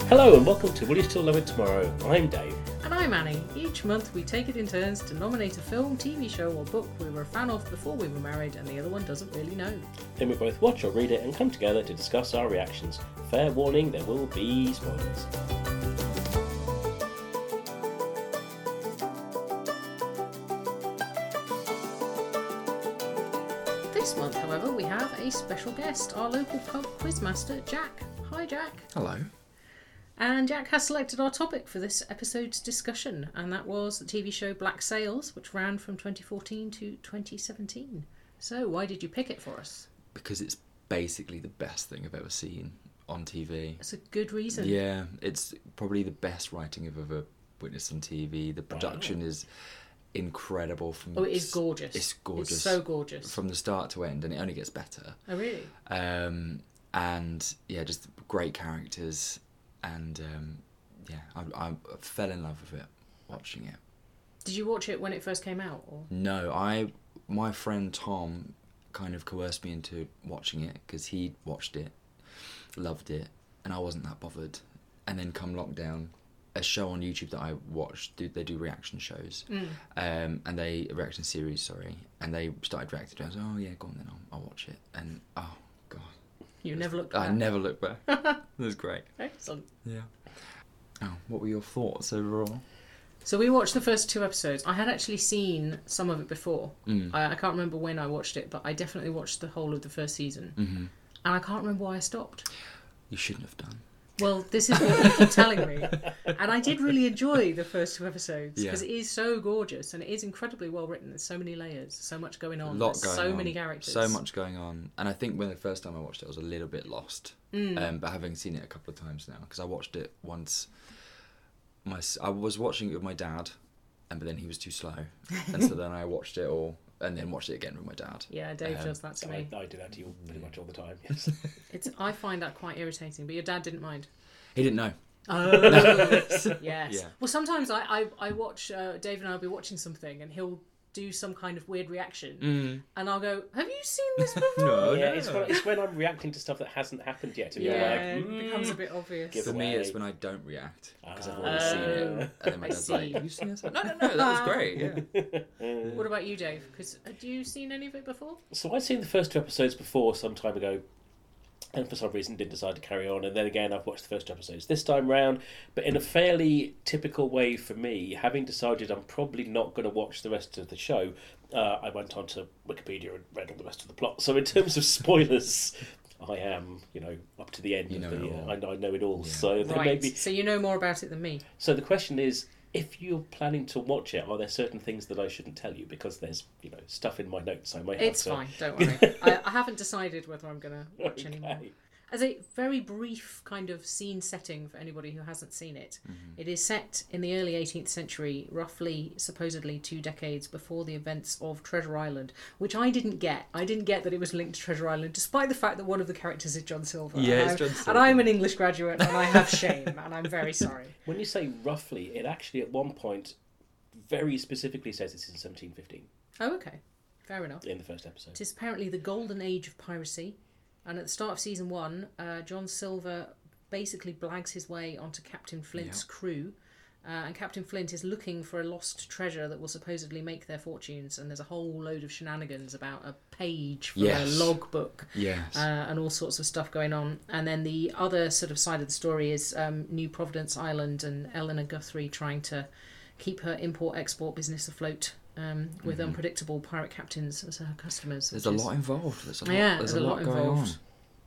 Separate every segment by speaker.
Speaker 1: Hello and welcome to Will You Still Love It Tomorrow? I'm Dave.
Speaker 2: And I'm Annie. Each month we take it in turns to nominate a film, TV show or book we were a fan of before we were married and the other one doesn't really know.
Speaker 1: Then we both watch or read it and come together to discuss our reactions. Fair warning, there will be spoilers.
Speaker 2: This month, however, we have a special guest, our local pub quizmaster, Jack. Hi, Jack.
Speaker 3: Hello.
Speaker 2: And Jack has selected our topic for this episode's discussion, and that was the TV show Black Sails, which ran from 2014 to 2017. So, why did you pick it for us?
Speaker 3: Because it's basically the best thing I've ever seen on TV.
Speaker 2: It's a good reason.
Speaker 3: Yeah, it's probably the best writing I've ever witnessed on TV. The production is incredible.
Speaker 2: It is gorgeous.
Speaker 3: It's gorgeous.
Speaker 2: It's so gorgeous.
Speaker 3: From the start to end, and it only gets better.
Speaker 2: Oh, really?
Speaker 3: And yeah, just great characters. And I fell in love with it, watching it.
Speaker 2: Did you watch it when it first came out? Or?
Speaker 3: No, my friend Tom kind of coerced me into watching it because he watched it, loved it, and I wasn't that bothered. And then come lockdown, a show on YouTube that I watched, they do reaction shows, and a reaction series, and they started reacting to it. I was like, oh yeah, go on then, I'll watch it. And oh god.
Speaker 2: You never looked back?
Speaker 3: I never looked back. It was great.
Speaker 2: Excellent.
Speaker 3: Yeah. Oh, what were your thoughts overall?
Speaker 2: So we watched the first 2 episodes. I had actually seen some of it before. I can't remember when I watched it, but I definitely watched the whole of the first season. Mm-hmm. And I can't remember why I stopped.
Speaker 3: You shouldn't have done.
Speaker 2: Well, this is what you keep telling me. And I did really enjoy the first 2 episodes because it is so gorgeous and it is incredibly well written. There's so many layers, so much going on. Many characters.
Speaker 3: So much going on. And I think when the first time I watched it, I was a little bit lost. But having seen it a couple of times now, because I watched it once. I was watching it with my dad, but then he was too slow. And so then I watched it all. And then watched it again with my dad.
Speaker 2: Yeah, Dave does that to me.
Speaker 1: I do that to you pretty much all the time, yes.
Speaker 2: I find that quite irritating, but your dad didn't mind.
Speaker 3: He didn't know.
Speaker 2: Oh, yes. Yeah. Well, sometimes I watch, Dave and I will be watching something and he'll do some kind of weird reaction and I'll go, have you seen this before?
Speaker 3: No.
Speaker 1: It's when I'm reacting to stuff that hasn't happened yet. And
Speaker 2: it becomes a bit obvious.
Speaker 3: For me, it's when I don't react because I've already seen it. And then my dad's like, have you seen this? No, that was great, yeah.
Speaker 2: What about you, Dave? Because had you seen any of it before?
Speaker 1: So I'd seen the first 2 episodes before some time ago, and for some reason didn't decide to carry on, and then again I've watched the first 2 episodes this time round, but in a fairly typical way for me, having decided I'm probably not going to watch the rest of the show, I went on to Wikipedia and read all the rest of the plot. So in terms of spoilers, I am, up to the end. I know it all. Yeah. So there may be...
Speaker 2: So you know more about it than me.
Speaker 1: So the question is, if you're planning to watch it, are there certain things that I shouldn't tell you? Because there's, stuff in my notes I might have to...
Speaker 2: It's fine, don't worry. I haven't decided whether I'm going to watch anymore. As a very brief kind of scene setting for anybody who hasn't seen it, it is set in the early 18th century, roughly, supposedly 2 decades before the events of Treasure Island, which I didn't get. I didn't get that it was linked to Treasure Island, despite the fact that one of the characters is John Silver.
Speaker 3: Yeah, it's John Silver.
Speaker 2: And I'm an English graduate, and I have shame, and I'm very sorry.
Speaker 1: When you say roughly, it actually at one point very specifically says it's in 1715.
Speaker 2: Oh, okay. Fair enough.
Speaker 1: In the first episode.
Speaker 2: It is apparently the golden age of piracy. And at the start of season 1, John Silver basically blags his way onto Captain Flint's crew. And Captain Flint is looking for a lost treasure that will supposedly make their fortunes. And there's a whole load of shenanigans about a page from a logbook.
Speaker 3: Yes.
Speaker 2: And all sorts of stuff going on. And then the other sort of side of the story is New Providence Island and Eleanor Guthrie trying to keep her import-export business afloat. With unpredictable pirate captains as her customers.
Speaker 3: There's a lot involved. There's a lot going
Speaker 2: involved.
Speaker 3: on.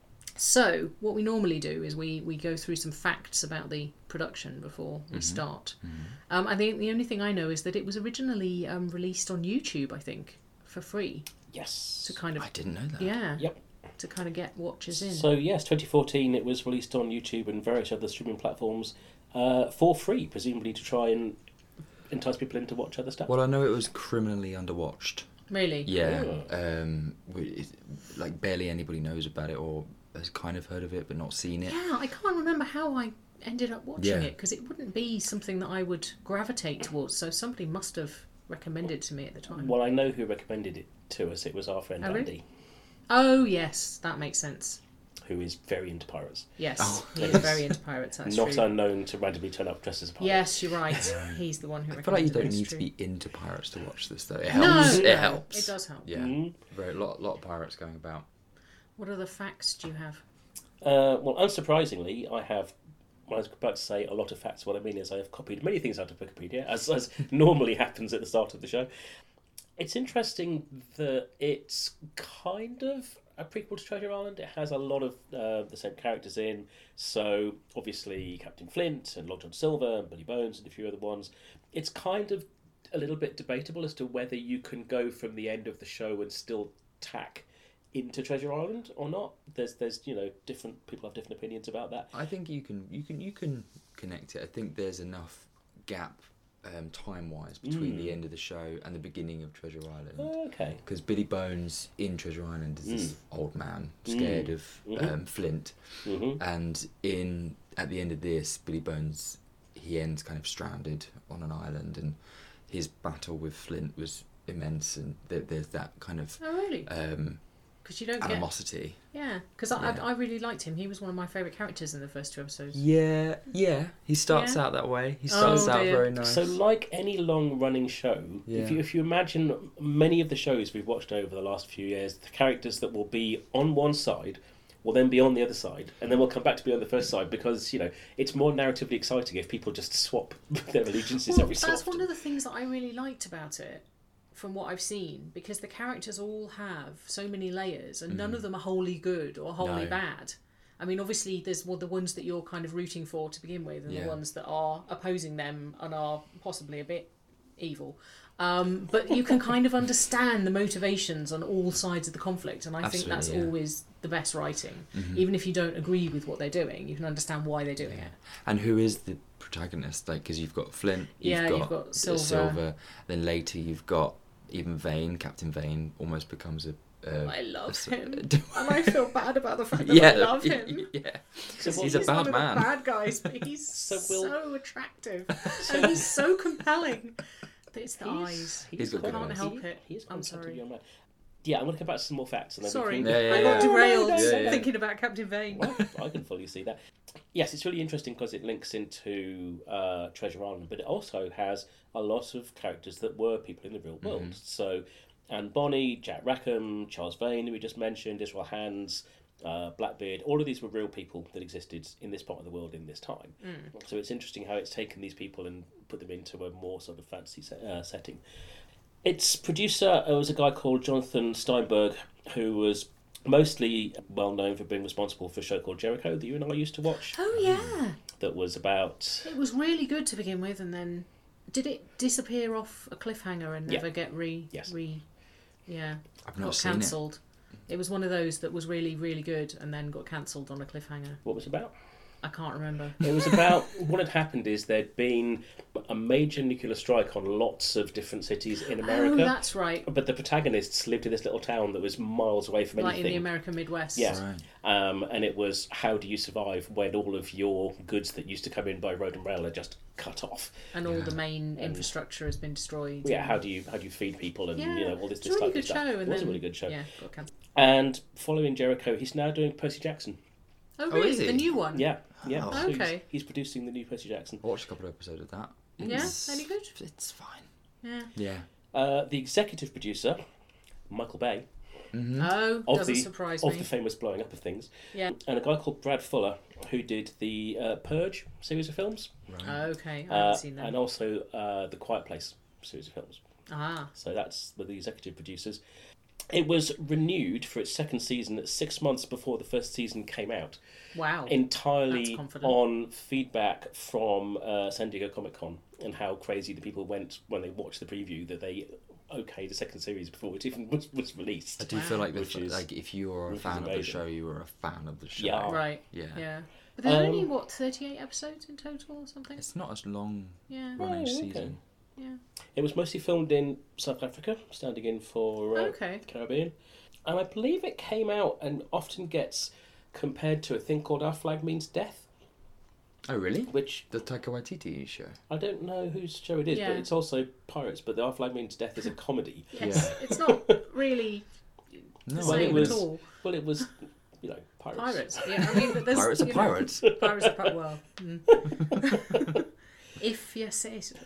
Speaker 2: So, what we normally do is we go through some facts about the production before we start. I think the only thing I know is that it was originally released on YouTube, I think, for free.
Speaker 1: Yes.
Speaker 2: To kind of,
Speaker 3: I didn't know that.
Speaker 2: Yeah.
Speaker 1: Yep.
Speaker 2: To kind of get watchers in.
Speaker 1: So, yes, 2014 it was released on YouTube and various other streaming platforms for free, presumably to try and entice people in to watch other stuff.
Speaker 3: Well, I know it was criminally underwatched.
Speaker 2: Really?
Speaker 3: Yeah. Like barely anybody knows about it or has kind of heard of it but not seen it.
Speaker 2: Yeah, I can't remember how I ended up watching it because it wouldn't be something that I would gravitate towards. So somebody must have recommended it to me at the time.
Speaker 1: Well, I know who recommended it to us. It was our friend Andy.
Speaker 2: Really? Oh, yes, that makes sense.
Speaker 1: who is very into pirates.
Speaker 2: Yes, he is very into pirates. That's
Speaker 1: Not
Speaker 2: true.
Speaker 1: unknown to randomly turn up dressed as a pirate.
Speaker 2: Yes, you're right. He's the one who.
Speaker 3: I feel like you don't
Speaker 2: recommended it.
Speaker 3: need
Speaker 2: It's
Speaker 3: to
Speaker 2: true.
Speaker 3: be into pirates to watch this, though. It
Speaker 2: No,
Speaker 3: helps.
Speaker 2: no,
Speaker 3: It helps.
Speaker 2: It does help.
Speaker 3: Yeah,
Speaker 1: Mhm.
Speaker 3: very lot of pirates going about.
Speaker 2: What other facts do you have?
Speaker 1: Well, unsurprisingly, I have. I was about to say a lot of facts. What I mean is I have copied many things out of Wikipedia, as normally happens at the start of the show. It's interesting that it's kind of a prequel to Treasure Island. It has a lot of the same characters in. So, obviously, Captain Flint and Long John Silver and Billy Bones and a few other ones. It's kind of a little bit debatable as to whether you can go from the end of the show and still tack into Treasure Island or not. There's different people have different opinions about that.
Speaker 3: I think you can connect it. I think there's enough gap time-wise between the end of the show and the beginning of Treasure Island.
Speaker 1: Okay.
Speaker 3: Because Billy Bones in Treasure Island is this old man scared of Flint, and at the end of this, Billy Bones, he ends kind of stranded on an island, and his battle with Flint was immense, and there's that kind of
Speaker 2: Oh, really? Because you don't get.
Speaker 3: animosity.
Speaker 2: Yeah, because I really liked him. He was one of my favourite characters in the first 2 episodes.
Speaker 3: Yeah. He starts
Speaker 2: Yeah.
Speaker 3: out that way. He starts out
Speaker 2: dear.
Speaker 3: very nice.
Speaker 1: So, like any long-running show,
Speaker 3: Yeah.
Speaker 1: if you imagine many of the shows we've watched over the last few years, the characters that will be on one side will then be on the other side, and then we'll come back to be on the first side because it's more narratively exciting if people just swap their allegiances
Speaker 2: Well,
Speaker 1: every so
Speaker 2: that's
Speaker 1: often.
Speaker 2: one of the things that I really liked about it, from what I've seen, because the characters all have so many layers, and none of them are wholly good or wholly
Speaker 3: No.
Speaker 2: bad. I mean, obviously, there's the ones that you're kind of rooting for to begin with, and the ones that are opposing them and are possibly a bit evil. But you can kind of understand the motivations on all sides of the conflict, and I think that's
Speaker 3: Absolutely, yeah.
Speaker 2: always the best writing. Even if you don't agree with what they're doing, you can understand why they're doing it.
Speaker 3: And who is the protagonist? Like, because you've got Flint, you've got Silver, then later you've got even Vane. Captain Vane almost becomes a.
Speaker 2: I love him,
Speaker 3: and
Speaker 2: and I feel bad about the fact that I love him.
Speaker 3: Yeah,
Speaker 1: So
Speaker 3: he's a bad
Speaker 2: one of
Speaker 3: man.
Speaker 2: the bad guys, but he's
Speaker 1: So
Speaker 2: so attractive and he's so compelling. But it's the eyes.
Speaker 3: He's got good
Speaker 2: Can't
Speaker 3: eyes.
Speaker 2: help it.
Speaker 1: He is
Speaker 2: I'm
Speaker 1: quite a
Speaker 2: sorry.
Speaker 1: young man. Yeah, I'm going to come back to some more facts. And then
Speaker 2: Sorry,
Speaker 1: we can...
Speaker 2: I got derailed
Speaker 3: Yeah.
Speaker 2: thinking about Captain Vane.
Speaker 1: Well, I can fully see that. Yes, it's really interesting because it links into Treasure Island, but it also has a lot of characters that were people in the real world. So, Anne Bonny, Jack Rackham, Charles Vane, who we just mentioned, Israel Hands, Blackbeard, all of these were real people that existed in this part of the world in this time. So it's interesting how it's taken these people and put them into a more sort of fantasy setting. Its producer was a guy called Jonathan Steinberg, who was mostly well known for being responsible for a show called Jericho that you and I used to watch.
Speaker 2: Oh yeah,
Speaker 1: That was about...
Speaker 2: it was really good to begin with, and then did it disappear off a cliffhanger and never get
Speaker 1: Yes.
Speaker 2: yeah,
Speaker 3: I've not
Speaker 2: got
Speaker 3: seen
Speaker 2: cancelled. It was one of those that was really, really good and then got cancelled on a cliffhanger.
Speaker 1: What was it about?
Speaker 2: I can't remember.
Speaker 1: It was about... what had happened is there'd been a major nuclear strike on lots of different cities in America.
Speaker 2: Oh, that's right.
Speaker 1: But the protagonists lived in this little town that was miles away from
Speaker 2: Like in
Speaker 1: anything.
Speaker 2: the American Midwest.
Speaker 1: Yes.
Speaker 3: Right.
Speaker 1: And it was, how do you survive when all of your goods that used to come in by road and rail are just cut off?
Speaker 2: And all the main infrastructure has been destroyed.
Speaker 1: Yeah, how do you feed people and
Speaker 2: Yeah,
Speaker 1: all this
Speaker 2: it's a really
Speaker 1: type
Speaker 2: good
Speaker 1: of stuff.
Speaker 2: show. And
Speaker 1: It was
Speaker 2: then,
Speaker 1: a really good show.
Speaker 2: Yeah, got cancelled.
Speaker 1: And following Jericho, he's now doing Percy Jackson.
Speaker 2: Oh, really?
Speaker 3: is he?
Speaker 2: The new one?
Speaker 1: Yeah.
Speaker 3: Oh.
Speaker 1: So
Speaker 2: Okay.
Speaker 1: he's producing the new Percy Jackson.
Speaker 3: I watched a couple of episodes of that.
Speaker 2: Yeah?
Speaker 3: It's-
Speaker 2: Any good?
Speaker 3: It's fine.
Speaker 2: Yeah.
Speaker 3: Yeah.
Speaker 1: The executive producer, Michael Bay,
Speaker 2: Oh,
Speaker 1: of
Speaker 2: doesn't
Speaker 1: the
Speaker 2: surprise
Speaker 1: of
Speaker 2: me.
Speaker 1: the famous blowing up of things,
Speaker 2: Yeah.
Speaker 1: and a guy called Brad Fuller, who did the Purge series of films,
Speaker 2: Okay, I haven't seen that.
Speaker 1: and also the Quiet Place series of films.
Speaker 2: Ah,
Speaker 1: So that's the executive producers. It was renewed for its second season 6 months before the first season came out,
Speaker 2: wow.
Speaker 1: entirely
Speaker 2: That's confident.
Speaker 1: on feedback from San Diego Comic Con and how crazy the people went when they watched the preview that they okayed the second series before it even was released.
Speaker 3: I do feel like
Speaker 1: Which is-
Speaker 3: like if you are a
Speaker 1: which is
Speaker 3: fan of the
Speaker 1: amazing.
Speaker 3: show, you are a fan of the show.
Speaker 1: Yeah.
Speaker 2: Right.
Speaker 3: Yeah.
Speaker 2: But there's only, 38 episodes in total or something?
Speaker 3: It's not as long
Speaker 2: Yeah.
Speaker 3: running
Speaker 1: Oh, okay.
Speaker 3: season.
Speaker 2: Yeah.
Speaker 1: It was mostly filmed in South Africa, standing in for
Speaker 2: Okay.
Speaker 1: the Caribbean. And I believe it came out and often gets compared to a thing called Our Flag Means Death,
Speaker 3: Oh, really?
Speaker 1: which
Speaker 3: The Taika Waititi show.
Speaker 1: I don't know whose show it is,
Speaker 2: Yeah.
Speaker 1: but it's also pirates. But the Our Flag Means Death is a comedy.
Speaker 2: Yes. It's not really
Speaker 3: No,
Speaker 2: the
Speaker 1: Well, it
Speaker 2: same
Speaker 1: was-
Speaker 2: at all.
Speaker 1: Well, it was,
Speaker 2: Pirates. Yeah, I mean, but there's
Speaker 3: Pirates are
Speaker 2: you know,
Speaker 3: pirates.
Speaker 2: Pirates are well. If you say so.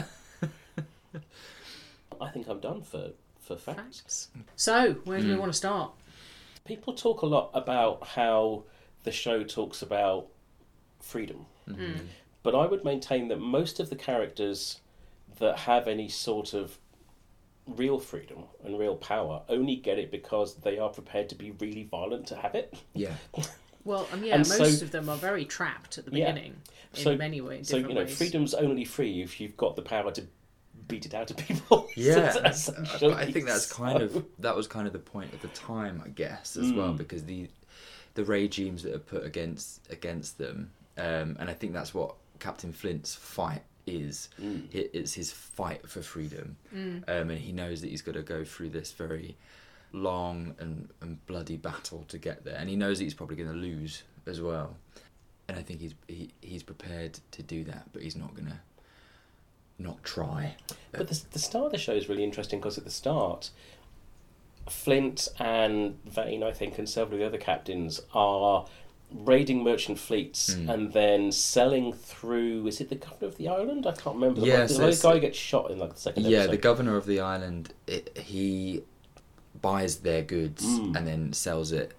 Speaker 1: I think I'm done for facts.
Speaker 2: Facts. So, where do we want to start?
Speaker 1: People talk a lot about how the show talks about freedom. But I would maintain that most of the characters that have any sort of real freedom and real power only get it because they are prepared to be really violent to have it.
Speaker 3: Yeah.
Speaker 2: Well, yeah,
Speaker 1: And
Speaker 2: most
Speaker 1: so-
Speaker 2: of them are very trapped at the
Speaker 1: Yeah.
Speaker 2: beginning in
Speaker 1: So-
Speaker 2: many ways.
Speaker 1: So,
Speaker 2: Different ways.
Speaker 1: freedom's only free if you've got the power to beat it out of people.
Speaker 3: Yeah,
Speaker 1: Essentially.
Speaker 3: but I think that's that was kind of the point at the time, I guess, as well, because the regimes that are put against them, and I think that's what Captain Flint's fight is. It's his fight for freedom, and he knows that he's got to go through this very long and bloody battle to get there, and he knows that he's probably going to lose as well, and I think he's prepared to do that, but he's not going to not try.
Speaker 1: But the start of the show is really interesting because at the start, Flint and Vane, I think, and several of the other captains are raiding merchant fleets and then selling through. Is it the governor of the island? I can't remember.
Speaker 3: Yes,
Speaker 1: the guy gets shot in like the second episode.
Speaker 3: Yeah, the governor of the island, he buys their goods and then sells it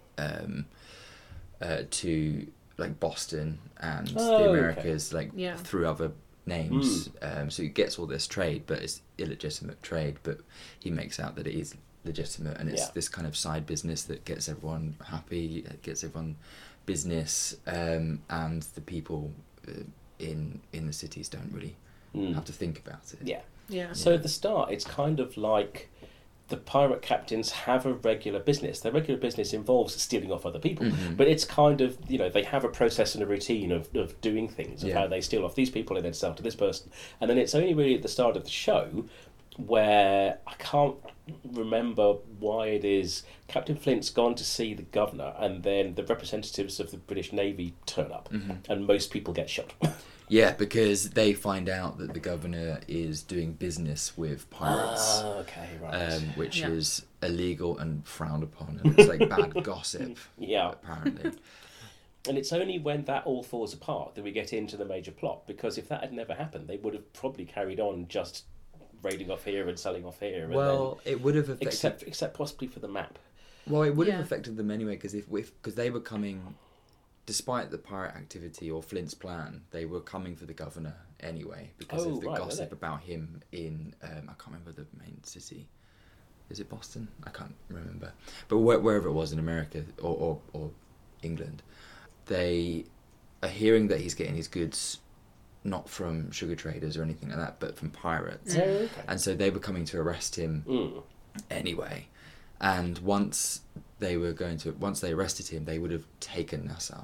Speaker 3: to like Boston and the Americas, through other names. So he gets all this trade, but it's illegitimate trade. But he makes out that it is legitimate, and it's this kind of side business that gets everyone happy, gets everyone business, and the people in the cities don't really have to think about it.
Speaker 2: Yeah.
Speaker 1: So at the start, it's kind of like the pirate captains have a regular business. Their regular business involves stealing off other people, but it's kind of, they have a process and a routine of doing things, of how they steal off these people and then sell to this person. And then it's only really at the start of the show where I can't remember why it is Captain Flint's gone to see the governor, and then the representatives of the British Navy turn up, and most people get shot.
Speaker 3: Yeah, because they find out that the governor is doing business with pirates.
Speaker 1: Okay, right.
Speaker 3: Which is illegal and frowned upon, and it's like bad gossip.
Speaker 1: Yeah.
Speaker 3: Apparently.
Speaker 1: And it's only when that all falls apart that we get into the major plot, because if that had never happened, they would have probably carried on just raiding off here and selling off here.
Speaker 3: Well, it would have affected...
Speaker 1: Except possibly for the map.
Speaker 3: Well, it would have affected them anyway, because they were coming... Despite the pirate activity or Flint's plan, they were coming for the governor anyway because of the gossip about him in I can't remember the main city. Is it Boston? I can't remember. But wherever it was in America or England, they are hearing that he's getting his goods not from sugar traders or anything like that, but from pirates. And so they were coming to arrest him anyway. And once they arrested him, they would have taken Nassau.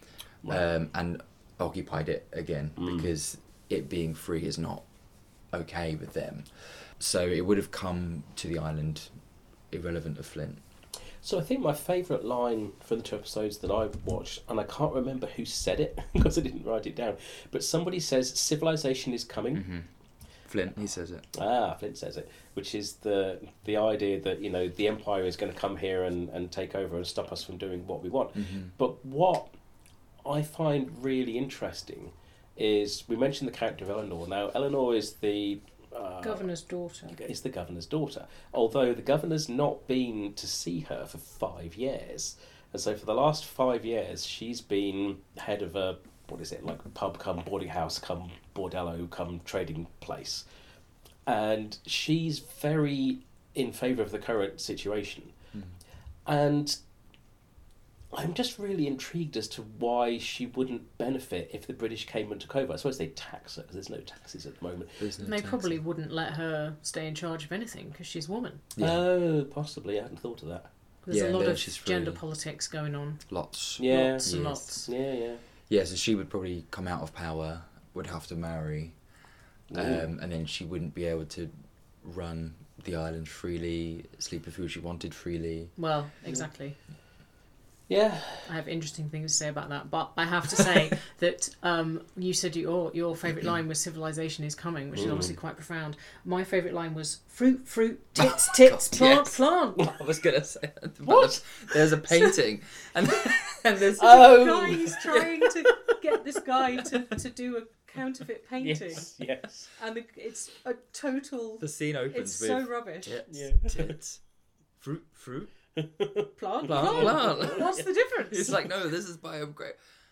Speaker 3: And occupied it again because it being free is not okay with them. So it would have come to the island irrelevant of Flint.
Speaker 1: So I think my favourite line from the 2 episodes that I watched, and I can't remember who said it because I didn't write it down, but somebody says civilization is coming.
Speaker 3: Flint, he says it.
Speaker 1: Flint says it, which is the idea that the Empire is going to come here and take over and stop us from doing what we want. But what I find really interesting is we mentioned the character of Eleanor. Now, Eleanor is the
Speaker 2: governor's daughter.
Speaker 1: Is the governor's daughter, although the governor's not been to see her for 5 years, and so for the last 5 years she's been head of a pub come boarding house come bordello come trading place, and she's very in favour of the current situation. And I'm just really intrigued as to why she wouldn't benefit if the British came and took over. I suppose they tax her because there's no taxes at the moment.
Speaker 2: They probably wouldn't let her stay in charge of anything because she's a woman.
Speaker 1: Oh, possibly. I hadn't thought of that.
Speaker 2: There's a lot of gender politics going on.
Speaker 3: Lots.
Speaker 2: Lots and lots.
Speaker 3: Yeah, so she would probably come out of power, would have to marry, and then she wouldn't be able to run the island freely, sleep with who she wanted freely.
Speaker 2: Well, exactly.
Speaker 1: Yeah.
Speaker 2: I have interesting things to say about that, but I have to say that you said your favourite line was "Civilization is coming," which is obviously quite profound. My favourite line was "fruit, tits, tits, plant, plant."
Speaker 3: I was gonna say that.
Speaker 1: What?
Speaker 3: There's a painting, and there's
Speaker 2: Guy, he's trying to get this guy to do a counterfeit painting,
Speaker 1: Yes.
Speaker 2: and it's a total.
Speaker 3: the scene opens
Speaker 2: It's
Speaker 3: with
Speaker 2: so rubbish.
Speaker 3: tits, fruit,
Speaker 2: Plant.
Speaker 3: plant.
Speaker 2: What's the difference?
Speaker 3: It's like, no, this is biography.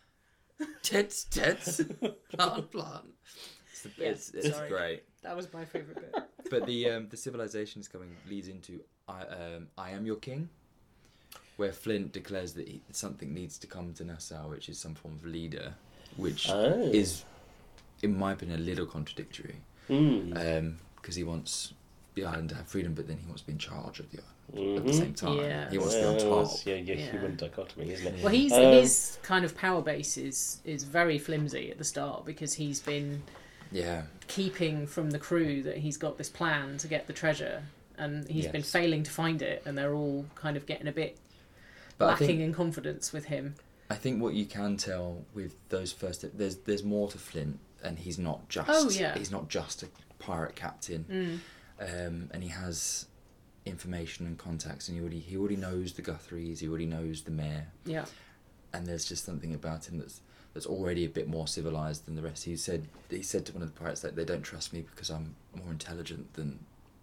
Speaker 3: Tits, plant. It's
Speaker 2: sorry.
Speaker 3: great.
Speaker 2: That was my favourite bit.
Speaker 3: But the civilization is coming leads into I Am Your King, where Flint declares that something needs to come to Nassau, which is some form of leader, which is, in my opinion, a little contradictory. Because he wants the island to have freedom, but then he wants to be in charge of the island at the same time.
Speaker 2: Yeah.
Speaker 3: He wants to be on top.
Speaker 1: Yeah, human dichotomy, isn't it?
Speaker 2: Well, his kind of power base is very flimsy at the start because he's been keeping from the crew that he's got this plan to get the treasure, and he's been failing to find it, and they're all kind of getting a bit lacking in confidence with him.
Speaker 3: I think what you can tell with those first, there's more to Flint, and he's not just he's not just a pirate captain, and he has information and contacts, and he already knows the Guthries, he already knows the mayor, and there's just something about him that's already a bit more civilized than the rest. He said to one of the pirates that they don't trust me because I'm more intelligent than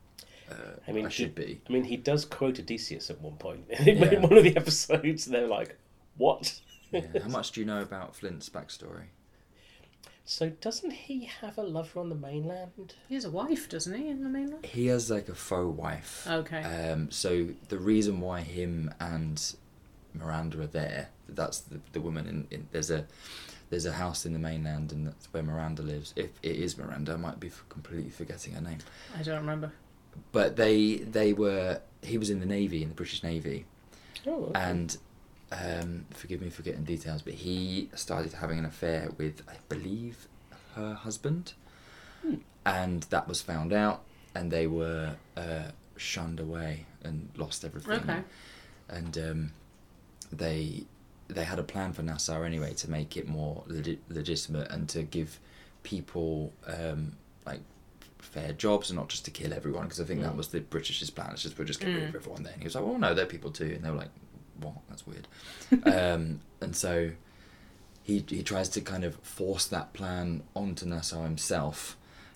Speaker 3: I should be.
Speaker 1: I mean, he does quote Odysseus at one point in one of the episodes. They're like, "What?"
Speaker 3: How much do you know about Flint's backstory?
Speaker 1: So doesn't he have a lover on the mainland?
Speaker 2: He has a wife, doesn't he, in the mainland?
Speaker 3: He has like a faux wife.
Speaker 2: Okay.
Speaker 3: So the reason why him and Miranda are there, that's the woman in there's a house in the mainland, and that's where Miranda lives. If it is Miranda, I might be completely forgetting her name.
Speaker 2: I don't remember.
Speaker 3: But he was in the Navy, in the British Navy.
Speaker 1: Oh, okay.
Speaker 3: And forgive me for getting details, but he started having an affair with, I believe, her husband, and that was found out, and they were shunned away and lost everything.
Speaker 2: Okay.
Speaker 3: And they had a plan for Nassau anyway to make it more legitimate and to give people like fair jobs and not just to kill everyone, because I think that was the British's plan. It's just we'll just get rid of everyone there. And he was like, well, no, they're people too, and they were like, what? That's weird. And so he tries to kind of force that plan onto Nassau himself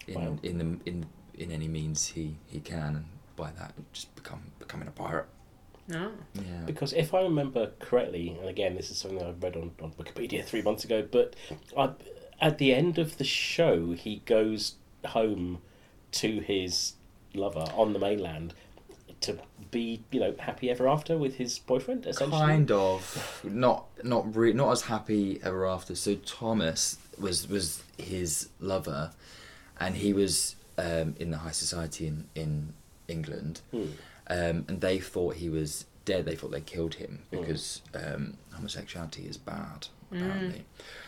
Speaker 3: in any means he can, and by that just becoming a pirate.
Speaker 2: No.
Speaker 3: Yeah.
Speaker 1: Because if I remember correctly, and again, this is something I read on Wikipedia 3 months ago, but at the end of the show, he goes home to his lover on the mainland to be, happy ever after with his boyfriend, essentially.
Speaker 3: Kind of, not as happy ever after. So Thomas was his lover, and he was in the high society in England, and they thought he was dead. They thought they killed him because homosexuality is bad, apparently.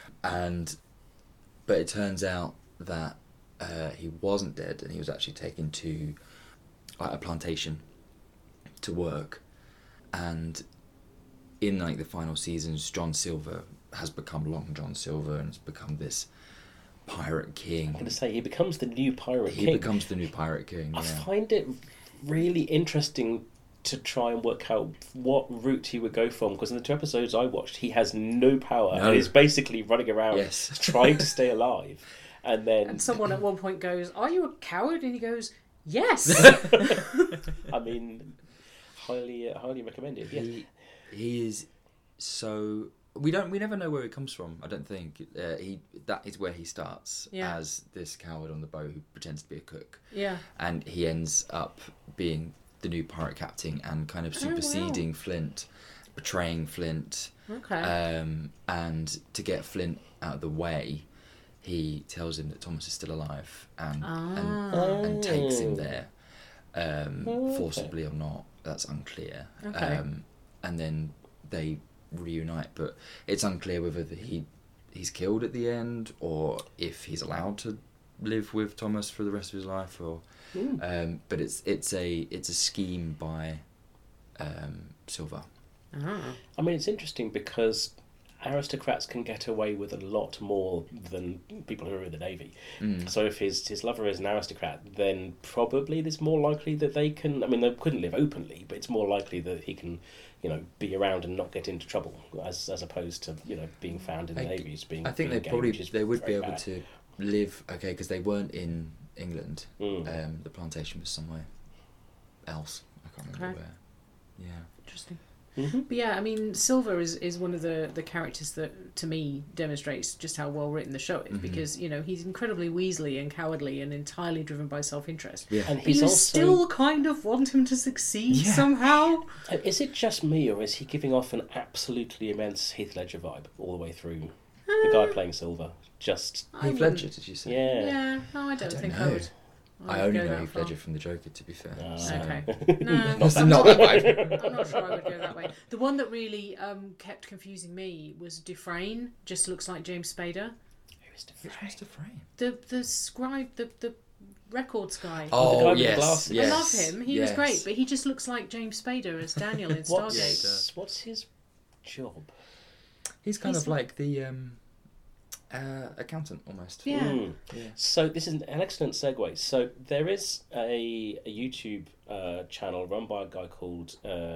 Speaker 3: But it turns out that he wasn't dead, and he was actually taken to a plantation to work. And in the final seasons, John Silver has become Long John Silver and has become this pirate king.
Speaker 1: I'm going to say he becomes the new pirate king.
Speaker 3: He becomes the new pirate king.
Speaker 1: I find it really interesting to try and work out what route he would go from, because in the 2 episodes I watched, he has no power and is basically running around trying to stay alive. And
Speaker 2: someone at one point goes, "Are you a coward?" And he goes, "Yes."
Speaker 1: I mean, highly recommended. Yes.
Speaker 3: He is so. We never know where he comes from. I don't think that is where he starts as this coward on the boat who pretends to be a cook. Yeah. And he ends up being the new pirate captain and kind of superseding Flint, betraying Flint.
Speaker 2: Okay.
Speaker 3: And to get Flint out of the way, he tells him that Thomas is still alive and takes him there, forcibly or not. That's unclear.
Speaker 2: Okay.
Speaker 3: And then they reunite, but it's unclear whether he's killed at the end or if he's allowed to live with Thomas for the rest of his life. Or, but it's a scheme by Silver.
Speaker 1: I mean, it's interesting because aristocrats can get away with a lot more than people who are in the Navy. So if his lover is an aristocrat, then probably it's more likely that they can... I mean, they couldn't live openly, but it's more likely that he can, be around and not get into trouble, as opposed to, being found in the Navy as being...
Speaker 3: I think they would be able to live okay, because they weren't in England. The plantation was somewhere else. I can't remember where. Yeah.
Speaker 2: Interesting. But yeah, I mean, Silver is one of the characters that, to me, demonstrates just how well written the show is, because, he's incredibly weaselly and cowardly and entirely driven by self-interest.
Speaker 3: Yeah.
Speaker 1: And
Speaker 2: But you still kind of want him to succeed somehow.
Speaker 1: Is it just me, or is he giving off an absolutely immense Heath Ledger vibe all the way through? The guy playing Silver, just...
Speaker 3: Heath Ledger, did you say?
Speaker 1: Yeah.
Speaker 2: Yeah, no, I don't think
Speaker 3: know.
Speaker 2: I would.
Speaker 3: I only know Heath Ledger from The Joker, to be fair.
Speaker 2: Okay. No,
Speaker 3: Not that vibe.
Speaker 2: I'm not sure I would go that way. The one that really kept confusing me was Dufresne. Just looks like James Spader.
Speaker 1: Who is
Speaker 3: Which one's Dufresne?
Speaker 2: The scribe, the records guy.
Speaker 1: Oh, the guy with the
Speaker 3: yes,
Speaker 1: glasses.
Speaker 3: yes.
Speaker 2: I love him. He was great, but he just looks like James Spader as Daniel in Stargate.
Speaker 1: What's his job?
Speaker 3: He's kind of like the accountant, almost.
Speaker 2: Yeah.
Speaker 1: So this is an excellent segue. So there is a YouTube channel run by a guy called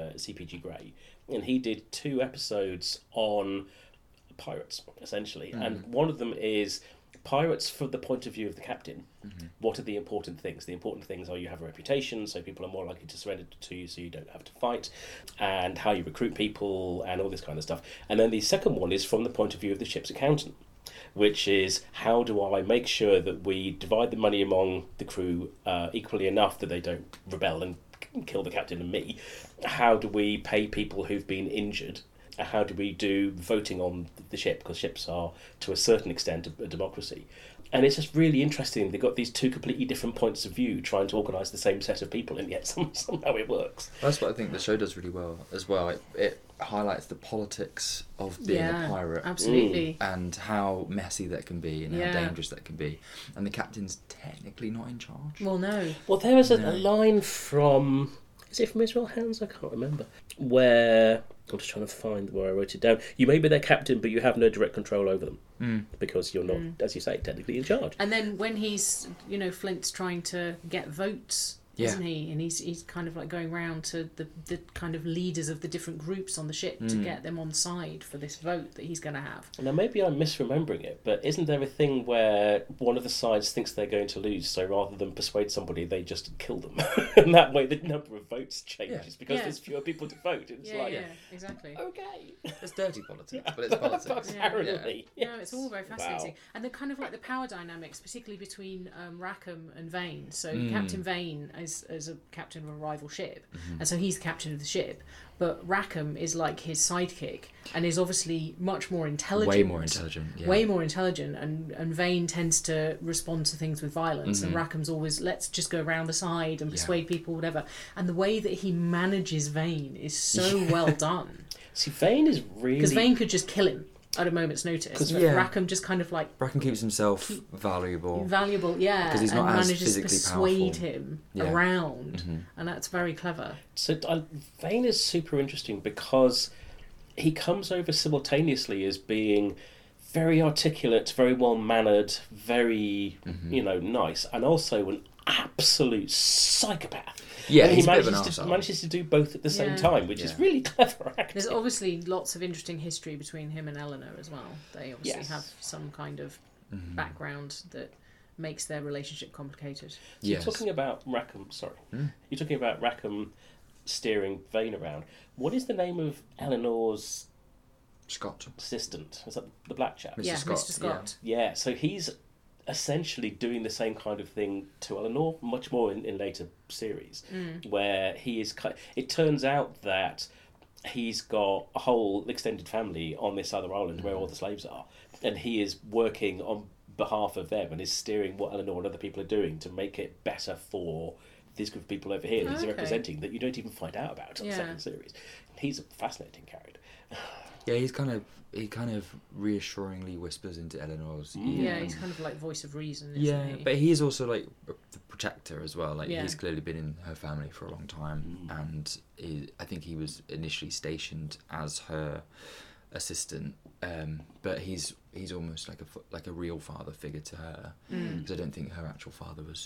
Speaker 1: CPG Grey, and he did 2 episodes on pirates, essentially. And one of them is pirates from the point of view of the captain. What are the important things? The important things are you have a reputation, so people are more likely to surrender to you, so you don't have to fight, and how you recruit people, and all this kind of stuff. And then the second one is from the point of view of the ship's accountant, which is how do I make sure that we divide the money among the crew equally enough that they don't rebel and kill the captain and me? How do we pay people who've been injured? How do we do voting on the ship? Because ships are, to a certain extent, a democracy. And it's just really interesting. They've got these 2 completely different points of view trying to organise the same set of people, and yet somehow it works.
Speaker 3: That's what I think the show does really well as well. It highlights the politics of being a pirate.
Speaker 2: Absolutely.
Speaker 3: And how messy that can be and how dangerous that can be. And the captain's technically not in charge.
Speaker 2: Well, no.
Speaker 1: Well, there was a line from... Is it from Israel Hands? I can't remember. Where... I'm just trying to find where I wrote it down. You may be their captain, but you have no direct control over them. Because you're not, as you say, technically in charge.
Speaker 2: And then when he's, Flint's trying to get votes, isn't he? And he's kind of like going round to the kind of leaders of the different groups on the ship to get them on side for this vote that he's going to have.
Speaker 1: Now, maybe I'm misremembering it, but isn't there a thing where one of the sides thinks they're going to lose, so rather than persuade somebody, they just kill them? And that way the number of votes changes because there's fewer people to vote. It's
Speaker 2: exactly.
Speaker 1: Okay.
Speaker 3: It's dirty politics, but it's politics.
Speaker 1: Apparently.
Speaker 2: No, it's all very fascinating. Wow. And the kind of like the power dynamics, particularly between Rackham and Vane. So Captain Vane as a captain of a rival ship, and so he's the captain of the ship, but Rackham is like his sidekick and is obviously much more intelligent.
Speaker 3: Way more intelligent.
Speaker 2: Way more intelligent, and Vane tends to respond to things with violence, and Rackham's always, let's just go around the side and persuade people, whatever. And the way that he manages Vane is so well done.
Speaker 1: See, Vane is really...
Speaker 2: Because Vane could just kill him at a moment's notice. But Rackham just kind of like...
Speaker 3: Rackham keeps himself valuable.
Speaker 2: Because
Speaker 3: he's not
Speaker 2: and
Speaker 3: as
Speaker 2: manages to persuade
Speaker 3: powerful.
Speaker 2: him around. And that's very clever.
Speaker 1: So Vane is super interesting because he comes over simultaneously as being very articulate, very well-mannered, very, nice, and also an absolute psychopath.
Speaker 3: Yeah,
Speaker 1: and
Speaker 3: he's
Speaker 1: he manages to do both at the same time, which is really clever acting.
Speaker 2: There's obviously lots of interesting history between him and Eleanor as well. They obviously have some kind of background that makes their relationship complicated.
Speaker 1: So you're talking about Rackham, You're talking about Rackham steering Vane around. What is the name of Eleanor's assistant? Is that the black chap?
Speaker 2: Mr. Scott.
Speaker 1: Yeah, so he's essentially doing the same kind of thing to Eleanor, much more in later series, where he is... It turns out that he's got a whole extended family on this other island where all the slaves are, and he is working on behalf of them and is steering what Eleanor and other people are doing to make it better for this group of people over here that he's representing, that you don't even find out about in the second series. He's a fascinating character.
Speaker 3: Yeah, he kind of reassuringly whispers into Eleanor's ear.
Speaker 2: Yeah, he's kind of like voice of reason, isn't
Speaker 3: Yeah,
Speaker 2: he?
Speaker 3: but he is also like the protector as well. Like
Speaker 2: Yeah.
Speaker 3: he's clearly been in her family for a long time, and I think he was initially stationed as her assistant. But he's almost like a real father figure to her, because I don't think her actual father was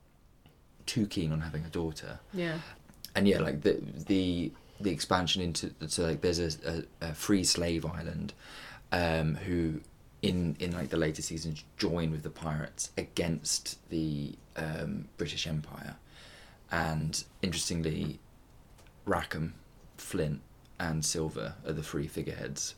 Speaker 3: too keen on having a daughter.
Speaker 2: Yeah.
Speaker 3: And yeah, like the expansion into, so like there's a free slave island, who in like the later seasons join with the pirates against the British Empire, and interestingly, Rackham, Flint, and Silver are the three figureheads.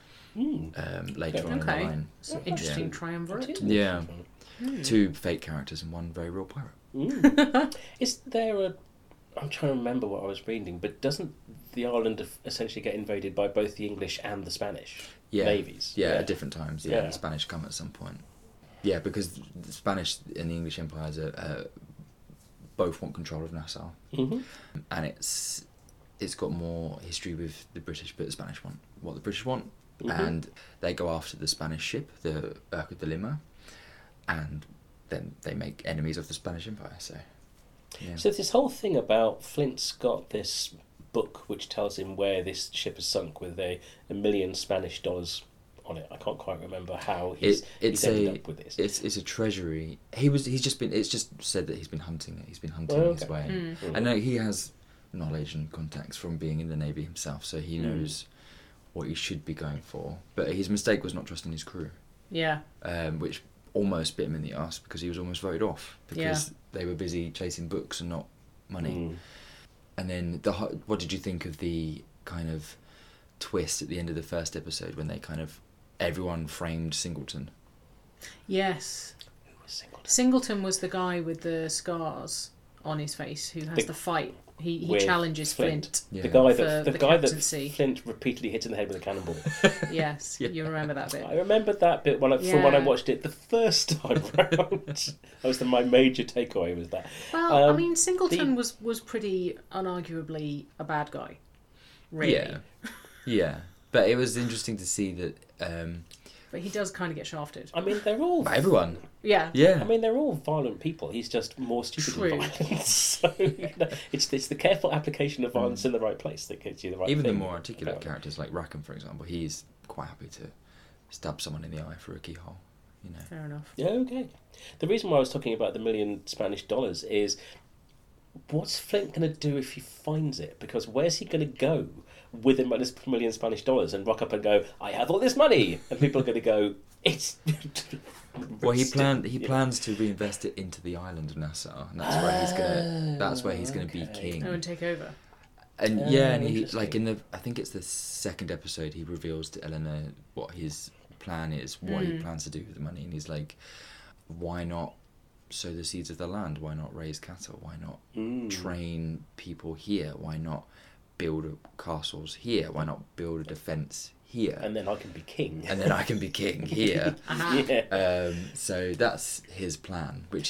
Speaker 3: Later on in the
Speaker 2: Okay.
Speaker 3: line.
Speaker 2: So interesting triumvirate.
Speaker 3: Yeah, two fake characters and one very real pirate.
Speaker 1: Is there a... I'm trying to remember what I was reading, but doesn't the island essentially get invaded by both the English and the Spanish navies?
Speaker 3: Yeah, at different times. Yeah,
Speaker 1: Yeah.
Speaker 3: the Spanish come at some point. Yeah, because the Spanish and the English empires both want control of Nassau, and it's got more history with the British, but the Spanish want what the British want, and they go after the Spanish ship, the Urca de Lima, and then they make enemies of the Spanish Empire. So. Yeah.
Speaker 1: So this whole thing about Flint's got this book which tells him where this ship has sunk with $1 million Spanish dollars on it. I can't quite remember how he's ended up with this.
Speaker 3: It's a treasury. It's just said that he's been hunting it. He's been hunting his way. I know he has knowledge and contacts from being in the Navy himself, so he knows what he should be going for. But his mistake was not trusting his crew.
Speaker 2: Yeah.
Speaker 3: Which almost bit him in the arse, because he was almost voted off because they were busy chasing books and not money. And then what did you think of the kind of twist at the end of the first episode when they kind of everyone framed Singleton?
Speaker 2: Yes.
Speaker 1: Who was Singleton?
Speaker 2: Singleton was the guy with the scars on his face who has the fight. He
Speaker 1: with
Speaker 2: challenges Flint.
Speaker 3: Yeah.
Speaker 1: The guy
Speaker 2: For
Speaker 1: that
Speaker 2: the captaincy.
Speaker 1: Flint repeatedly hit in the head with a cannonball.
Speaker 2: Yes, you remember that bit.
Speaker 1: I remembered that bit from when I watched it the first time round. That was my major takeaway was that.
Speaker 2: Well, I mean, Singleton was pretty unarguably a bad guy. Really.
Speaker 3: Yeah, yeah. But it was interesting to see that.
Speaker 2: But he does kind of get shafted.
Speaker 1: I mean, they're all...
Speaker 3: Everyone.
Speaker 2: Yeah.
Speaker 3: Yeah.
Speaker 1: I mean, they're all violent people. He's just more stupid
Speaker 2: True.
Speaker 1: than violent. So, it's the careful application of violence in the right place that gets you the right
Speaker 3: Even
Speaker 1: thing.
Speaker 3: the more articulate characters like Rackham, for example, he's quite happy to stab someone in the eye through a keyhole. You know.
Speaker 2: Fair enough.
Speaker 1: Yeah, okay. The reason why I was talking about the $1 million Spanish dollars is, what's Flint going to do if he finds it? Because where's he going to go with $1 million Spanish dollars and rock up and go, I have all this money? And people are going to go, it's...
Speaker 3: Well, he plans to reinvest it into the island of Nassau, and that's where he's gonna be king.
Speaker 2: Oh, and take over.
Speaker 3: And and he
Speaker 1: interesting.
Speaker 3: I think it's the second episode, he reveals to Eleanor what his plan is, what he plans to do with the money, and he's like, why not sow the seeds of the land? Why not raise cattle? Why not train people here? Why not build castles here? Why not build a defence here?
Speaker 1: And then I can be king.
Speaker 3: And then I can be king here.
Speaker 1: Yeah.
Speaker 3: So that's his plan, which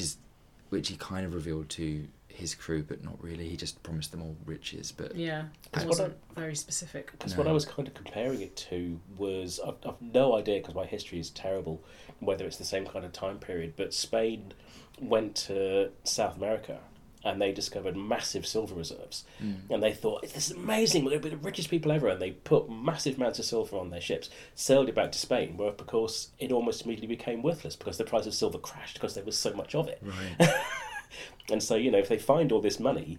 Speaker 3: he kind of revealed to his crew, but not really. He just promised them all riches, but
Speaker 2: Yeah, it wasn't very specific.
Speaker 1: Because what I was kind of comparing it to was, I've no idea because my history is terrible, whether it's the same kind of time period, but Spain went to South America and they discovered massive silver reserves. And they thought, this is amazing, we're going to be the richest people ever. And they put massive amounts of silver on their ships, sailed it back to Spain, where, of course, it almost immediately became worthless because the price of silver crashed because there was so much of it.
Speaker 3: right.
Speaker 1: And so, if they find all this money,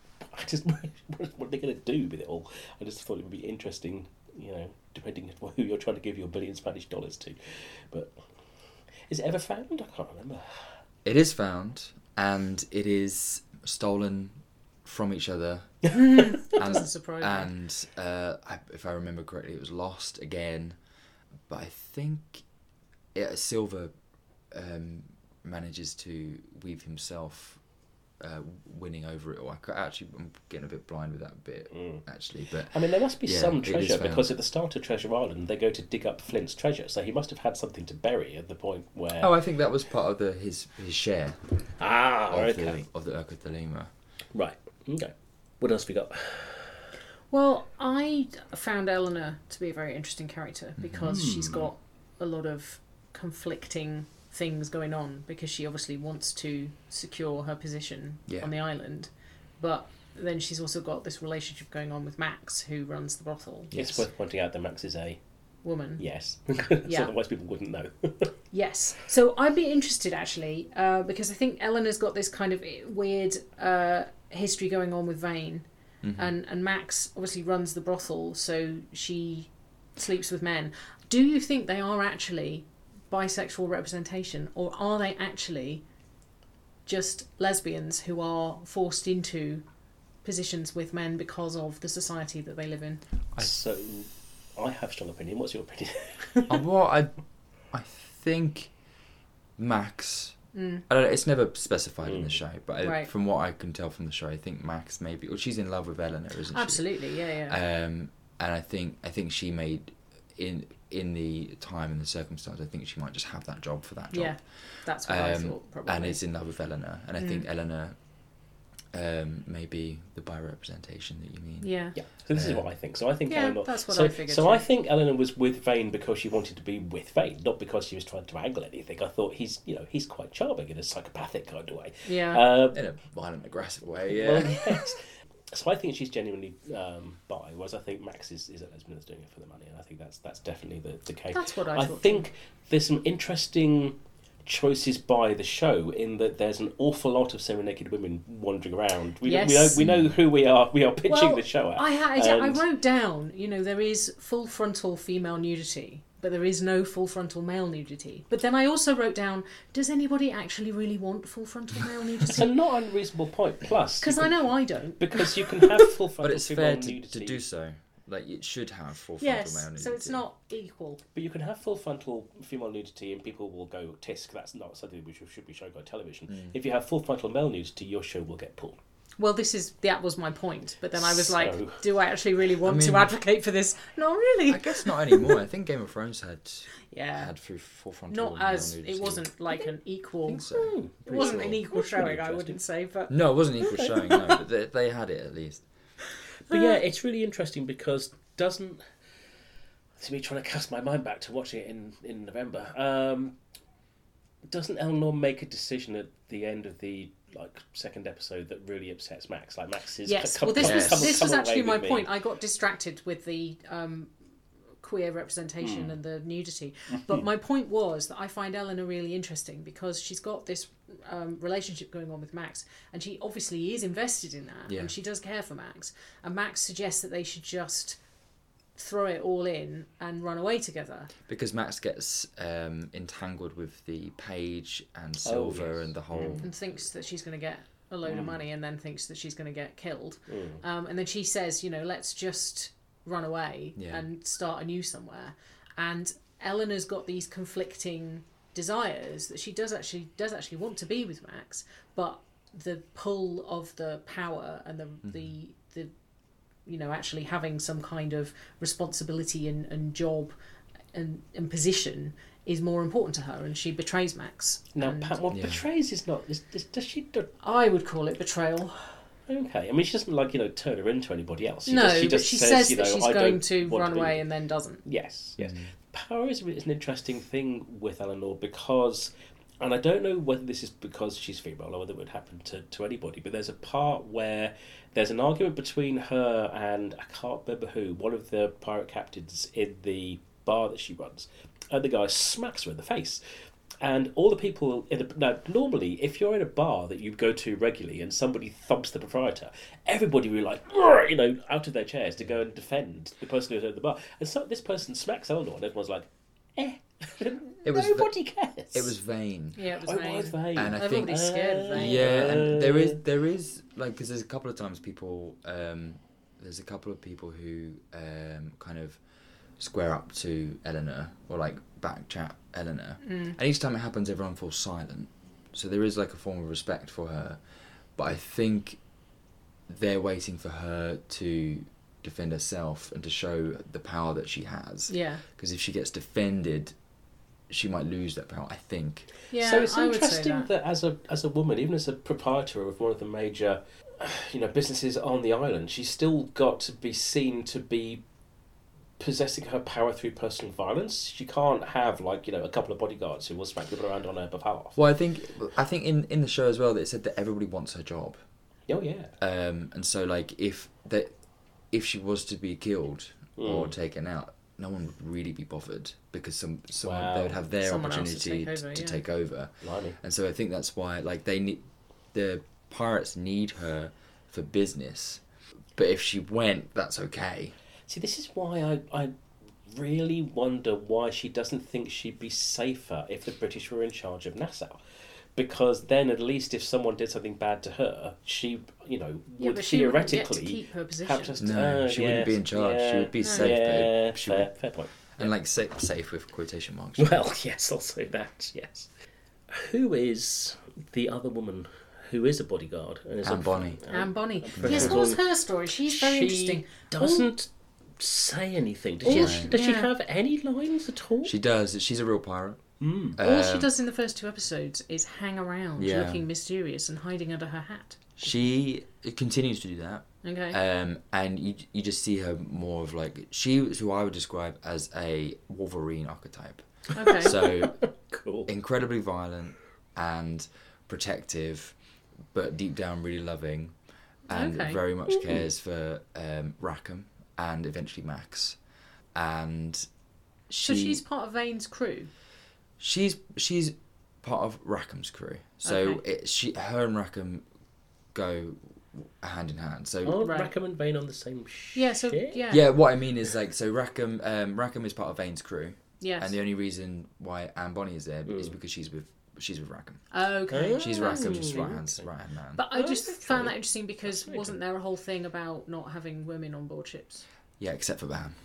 Speaker 1: what are they going to do with it all? I just thought it would be interesting, depending on who you're trying to give your $1 billion Spanish dollars to. But is it ever found? I can't remember.
Speaker 3: It is found, and it is stolen from each other.
Speaker 2: Doesn't surprise me.
Speaker 3: And if I remember correctly, it was lost again. But I think Silver manages to weave himself winning over it all. I'm getting a bit blind with that bit, actually. But
Speaker 1: I mean, there must be some
Speaker 3: it is
Speaker 1: treasure,
Speaker 3: found.
Speaker 1: because at the start of Treasure Island, they go to dig up Flint's treasure, so he must have had something to bury at the point where...
Speaker 3: Oh, I think that was part of his share of
Speaker 1: okay.
Speaker 3: the Urca de Lima.
Speaker 1: Right, okay. What else have we got?
Speaker 2: Well, I found Eleanor to be a very interesting character because she's got a lot of conflicting things going on, because she obviously wants to secure her position on the island, but then she's also got this relationship going on with Max, who runs the brothel.
Speaker 1: It's worth pointing out that Max is a
Speaker 2: woman.
Speaker 1: Yes.
Speaker 2: Yeah.
Speaker 1: So otherwise people wouldn't know.
Speaker 2: Yes. So I'd be interested, actually, because I think Eleanor's got this kind of weird history going on with Vane. And Max obviously runs the brothel, so she sleeps with men. Do you think they are actually bisexual representation, or are they actually just lesbians who are forced into positions with men because of the society that they live in?
Speaker 1: So I have a strong opinion. What's your opinion?
Speaker 3: I think Max. I don't know, it's never specified in the show, but from what I can tell from the show, I think Max maybe. Well, she's in love with Eleanor, isn't she?
Speaker 2: Absolutely, yeah.
Speaker 3: And I think she made in the time and the circumstance, I think she might just have that job for that job.
Speaker 2: Yeah, that's what I thought, probably.
Speaker 3: And is in love with Eleanor, and I think Eleanor may be the bi-representation that you mean.
Speaker 2: Yeah.
Speaker 1: So this is what I think. So I think Eleanor.
Speaker 2: That's what I figured.
Speaker 1: So I think Eleanor was with Vane because she wanted to be with Vane, not because she was trying to angle anything. I thought he's quite charming in a psychopathic kind of way.
Speaker 2: Yeah.
Speaker 3: In a violent, aggressive way. Yeah.
Speaker 1: Well, yes. So I think she's genuinely bi, whereas I think Max is a lesbian that's doing it for the money, and I think that's definitely the case.
Speaker 2: That's what I thought.
Speaker 1: I think there's some interesting choices by the show in that there's an awful lot of semi-naked women wandering around. We know who we are pitching the show at.
Speaker 2: I wrote down, there is full frontal female nudity, but there is no full frontal male nudity. But then I also wrote down, does anybody actually really want full frontal male nudity?
Speaker 1: It's a not unreasonable point. Plus,
Speaker 2: because I know I don't.
Speaker 1: Because you can have full frontal
Speaker 3: but it's
Speaker 1: female
Speaker 3: fair
Speaker 1: nudity
Speaker 3: to do so. Like, it should have full frontal male nudity.
Speaker 2: So it's not equal.
Speaker 1: But you can have full frontal female nudity and people will go tisk. That's not something which should be shown on television. If you have full frontal male nudity, your show will get pulled.
Speaker 2: Well, that was my point. But then I was like, do I actually really want to advocate for this? Not really.
Speaker 3: I guess not anymore. I think Game of Thrones had through full frontal male nudity.
Speaker 2: It wasn't like an equal...
Speaker 3: I think so.
Speaker 2: It wasn't an equal showing, I wouldn't say. But
Speaker 3: no, it wasn't equal showing, no. But they had it, at least.
Speaker 1: But yeah, it's really interesting because it's me trying to cast my mind back to watching it in November. Doesn't Eleanor make a decision at the end of the second episode that really upsets Max? Like Max is
Speaker 2: this was actually my point. I got distracted with the queer representation and the nudity, but my point was that I find Eleanor really interesting because she's got this relationship going on with Max, and she obviously is invested in that, and she does care for Max, and Max suggests that they should just throw it all in and run away together,
Speaker 3: because Max gets entangled with the Page and Silver and the whole,
Speaker 2: and thinks that she's going to get a load of money, and then thinks that she's going to get killed, and then she says, let's just run away and start anew somewhere. And Eleanor's got these conflicting desires that she does actually want to be with Max, but the pull of the power and the actually having some kind of responsibility and job and position is more important to her, and she betrays Max.
Speaker 1: Now, betrays is not... does she...
Speaker 2: I would call it betrayal.
Speaker 1: Okay, I mean, she doesn't turn her into anybody else.
Speaker 2: She says that she's going to run away and then doesn't.
Speaker 1: Yes. Power is an interesting thing with Eleanor because, and I don't know whether this is because she's female or whether it would happen to anybody, but there's a part where there's an argument between her and, I can't remember who, one of the pirate captains in the bar that she runs, and the guy smacks her in the face. And all the people normally, if you're in a bar that you go to regularly and somebody thumps the proprietor, everybody will be out of their chairs to go and defend the person who's at the bar. And so this person smacks Eleanor, and everyone's like, nobody cares.
Speaker 3: It was Vane.
Speaker 2: Yeah, it was
Speaker 1: Vane.
Speaker 3: And I think
Speaker 2: scared of Vane.
Speaker 3: Yeah, and there is because there's a couple of times people, there's a couple of people who kind of square up to Eleanor or back chat Eleanor, and each time it happens everyone falls silent, so there is a form of respect for her, but I think they're waiting for her to defend herself and to show the power that she has, because if she gets defended she might lose that power, I think.
Speaker 1: So it's interesting that as a woman, even as a proprietor of one of the major businesses on the island, she's still got to be seen to be possessing her power through personal violence. She can't have a couple of bodyguards who will smack people around on her behalf.
Speaker 3: Well, I think in the show as well, that it said that everybody wants her job.
Speaker 1: Oh yeah.
Speaker 3: And so if she was to be killed or taken out, no one would really be bothered, because someone they would have their
Speaker 2: Someone else to
Speaker 3: opportunity
Speaker 2: take over,
Speaker 3: to
Speaker 2: yeah.
Speaker 3: take over.
Speaker 1: Blimey.
Speaker 3: And so I think that's why the pirates need her for business. But if she went, that's okay.
Speaker 1: See, this is why I really wonder why she doesn't think she'd be safer if the British were in charge of Nassau. Because then at least if someone did something bad to her, she, would
Speaker 2: but she wouldn't get to
Speaker 1: theoretically
Speaker 2: keep her position.
Speaker 1: have just...
Speaker 3: No, she wouldn't be in charge. She would be safe, but she would...
Speaker 1: fair point.
Speaker 3: And safe with quotation marks.
Speaker 1: Well, yes, I'll say that, yes. Who is the other woman who is a bodyguard?
Speaker 3: Anne Bonny.
Speaker 2: Anne Bonny.
Speaker 1: Professor
Speaker 2: Yes, what was her story? She's very interesting.
Speaker 1: She doesn't say anything. Does she
Speaker 2: Yeah.
Speaker 1: have any lines at all?
Speaker 3: She does. She's a real pirate.
Speaker 2: All she does in the first 2 episodes is hang around,
Speaker 3: Yeah.
Speaker 2: looking mysterious and hiding under her hat.
Speaker 3: She continues to do that.
Speaker 2: Okay.
Speaker 3: And you just see her more of she was who I would describe as a Wolverine archetype.
Speaker 2: Okay.
Speaker 3: So
Speaker 1: Cool.
Speaker 3: incredibly violent and protective, but deep down really loving, and
Speaker 2: Okay.
Speaker 3: very much cares for Rackham and eventually Max. And
Speaker 2: So she's part of Vane's crew.
Speaker 3: she's part of Rackham's crew. So
Speaker 2: Okay.
Speaker 3: her and Rackham go hand in hand. So
Speaker 1: Aren't
Speaker 2: Right.
Speaker 1: Rackham and Vane on the same ship?
Speaker 2: Yeah, so, yeah.
Speaker 3: yeah, what I mean is so Rackham is part of Vane's crew,
Speaker 2: Yes.
Speaker 3: and the only reason why Anne Bonny is there is because she's with Rackham.
Speaker 2: Okay.
Speaker 3: She's Rackham's right hand man.
Speaker 2: But I just
Speaker 1: okay.
Speaker 2: found that interesting because wasn't there a whole thing about not having women on board ships?
Speaker 3: Yeah, except for Anne.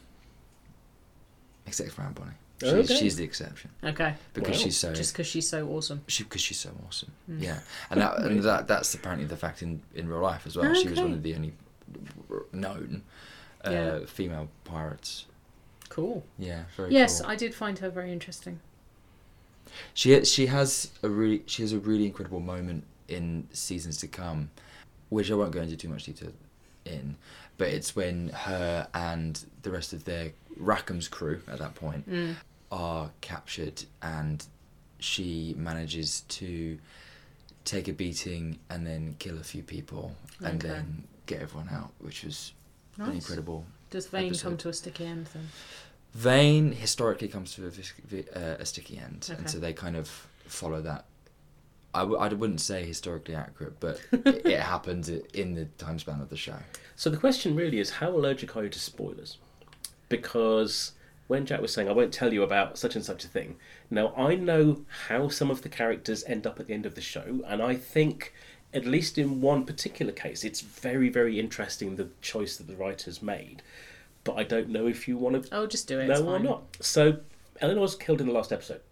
Speaker 3: Except for Anne Bonny.
Speaker 1: Okay.
Speaker 3: She's the exception
Speaker 2: Okay.
Speaker 3: because
Speaker 1: Well,
Speaker 3: she's so
Speaker 2: Just because she's so awesome.
Speaker 3: because she's so awesome. Yeah, and that's apparently the fact in real life as well. She was
Speaker 2: Okay.
Speaker 3: one of the only known
Speaker 2: Yeah.
Speaker 3: female pirates.
Speaker 2: Cool.
Speaker 3: Yeah, very
Speaker 2: Yes,
Speaker 3: cool.
Speaker 2: I did find her very interesting.
Speaker 3: She has a really incredible moment in seasons to come, which I won't go into too much detail in, but it's when her and the rest of their Rackham's crew at that point are captured, and she manages to take a beating and then kill a few people and
Speaker 2: Okay.
Speaker 3: then get everyone out, which was an
Speaker 2: Nice.
Speaker 3: incredible.
Speaker 2: Does Vane
Speaker 3: episode.
Speaker 2: come to a sticky end then?
Speaker 3: Vane historically comes to a sticky end,
Speaker 2: Okay.
Speaker 3: and so they kind of follow that. I wouldn't say historically accurate, but it happens in the time span of the show.
Speaker 1: So the question really is, how allergic are you to spoilers? Because when Jack was saying, I won't tell you about such and such a thing, now I know how some of the characters end up at the end of the show, and I think, at least in one particular case, it's very, very interesting, the choice that the writers made. But I don't know if you want to
Speaker 2: Oh, just do it. It's
Speaker 1: know or
Speaker 2: fine.
Speaker 1: not. So Eleanor was killed in the last episode.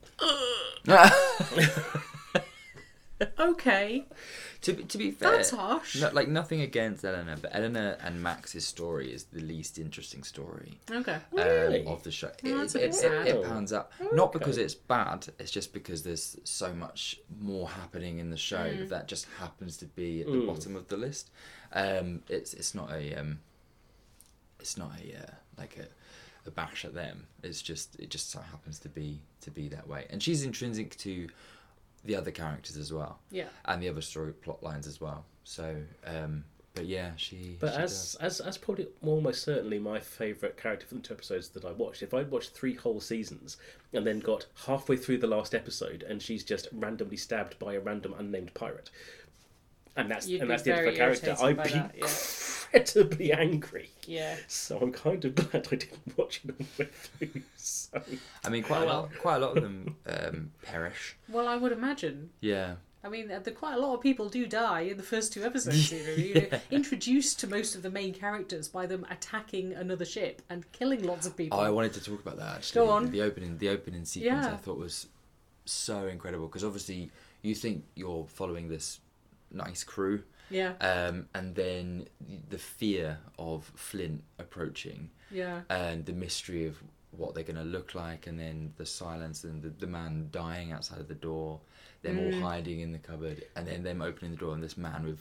Speaker 2: Okay.
Speaker 3: To be fair,
Speaker 2: That's harsh.
Speaker 3: nothing against Eleanor, but Eleanor and Max's story is the least interesting story
Speaker 2: Okay.
Speaker 1: Really?
Speaker 3: of the show.
Speaker 2: Oh, that's a
Speaker 3: It
Speaker 2: bit sad.
Speaker 3: pans out, not because it's bad. It's just because there's so much more happening in the show that just happens to be at the bottom of the list. It's not a bash at them. It just so happens to be that way, and she's intrinsic to the other characters as well.
Speaker 2: Yeah.
Speaker 3: And the other story plot lines as well. So, but yeah, she.
Speaker 1: But
Speaker 3: she
Speaker 1: as probably almost certainly my favourite character from the 2 episodes that I watched, if I'd watched 3 whole seasons and then got halfway through the last episode and she's just randomly stabbed by a random unnamed pirate, and that's
Speaker 2: You'd
Speaker 1: the
Speaker 2: be
Speaker 1: end of her
Speaker 2: very
Speaker 1: character,
Speaker 2: irritated
Speaker 1: I'd
Speaker 2: by
Speaker 1: be
Speaker 2: that, yeah.
Speaker 1: incredibly angry.
Speaker 2: Yeah.
Speaker 1: So I'm kind of glad I didn't watch it all the way through. So.
Speaker 3: I mean, quite a lot of them perish.
Speaker 2: Well, I would imagine.
Speaker 3: Yeah.
Speaker 2: I mean, quite a lot of people do die in the first 2 episodes. You're introduced to most of the main characters by them attacking another ship and killing lots of people.
Speaker 3: Oh, I wanted to talk about that actually.
Speaker 2: Go on.
Speaker 3: The opening sequence
Speaker 2: Yeah.
Speaker 3: I thought was so incredible, because obviously you think you're following this nice crew,
Speaker 2: Yeah.
Speaker 3: and then the fear of Flint approaching,
Speaker 2: Yeah.
Speaker 3: and the mystery of what they're going to look like, and then the silence and the man dying outside of the door, them all hiding in the cupboard, and then them opening the door and this man with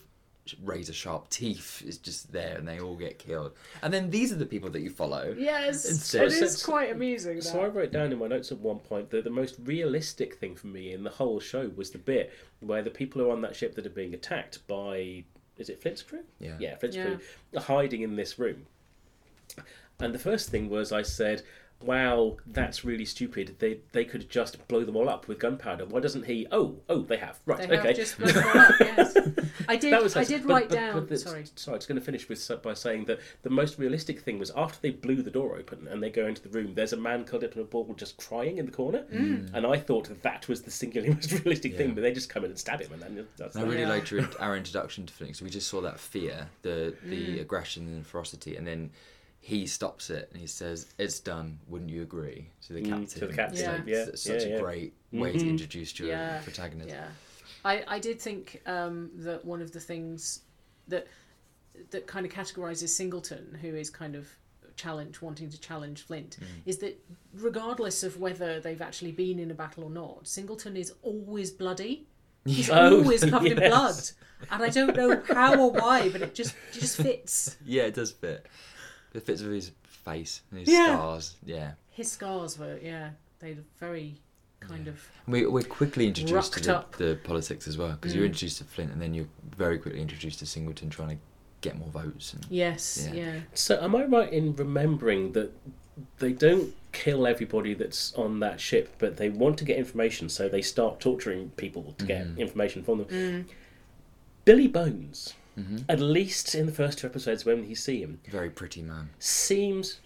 Speaker 3: razor sharp teeth is just there, and they all get killed. And then these are the people that you follow.
Speaker 2: Yes,
Speaker 3: Instead.
Speaker 2: it is quite amusing.
Speaker 1: So I wrote down in my notes at one point that the most realistic thing for me in the whole show was the bit where the people who are on that ship that are being attacked by, is it Flint's crew?
Speaker 3: Yeah.
Speaker 1: Flint's crew are hiding in this room. And the first thing was I said, wow, that's really stupid. They could just blow them all up with gunpowder. Why doesn't he? Oh, they have. Right,
Speaker 2: They
Speaker 1: okay.
Speaker 2: have just blown them all up, yes. I did write down.
Speaker 1: Sorry, I was going to finish by saying that the most realistic thing was after they blew the door open and they go into the room, there's a man curled up in a ball just crying in the corner. And I thought that was the singularly most realistic thing, but they just come in and stab him. And that's
Speaker 3: I really liked our introduction to Flint. So we just saw that fear, the aggression and ferocity, and then he stops it and he says, "It's done. Wouldn't you agree?" To the captain.
Speaker 1: To the captain,
Speaker 3: It's such a great way to introduce your protagonist.
Speaker 2: Yeah, I did think that one of the things that kind of categorises Singleton, who is kind of wanting to challenge Flint, is that regardless of whether they've actually been in a battle or not, Singleton is always bloody. He's always covered in blood, and I don't know how or why, but it just fits.
Speaker 3: Yeah, it does fit. It fits with his face and his scars. Yeah.
Speaker 2: His scars were, they're very kind of.
Speaker 3: We're quickly introduced to
Speaker 2: up.
Speaker 3: the politics as well, because you're introduced to Flint and then you're very quickly introduced to Singleton trying to get more votes. And,
Speaker 2: Yes, yeah.
Speaker 1: So am I right in remembering that they don't kill everybody that's on that ship, but they want to get information, so they start torturing people to get information from them? Billy Bones, at least in the first 2 episodes when you see him,
Speaker 3: very pretty man.
Speaker 1: Seems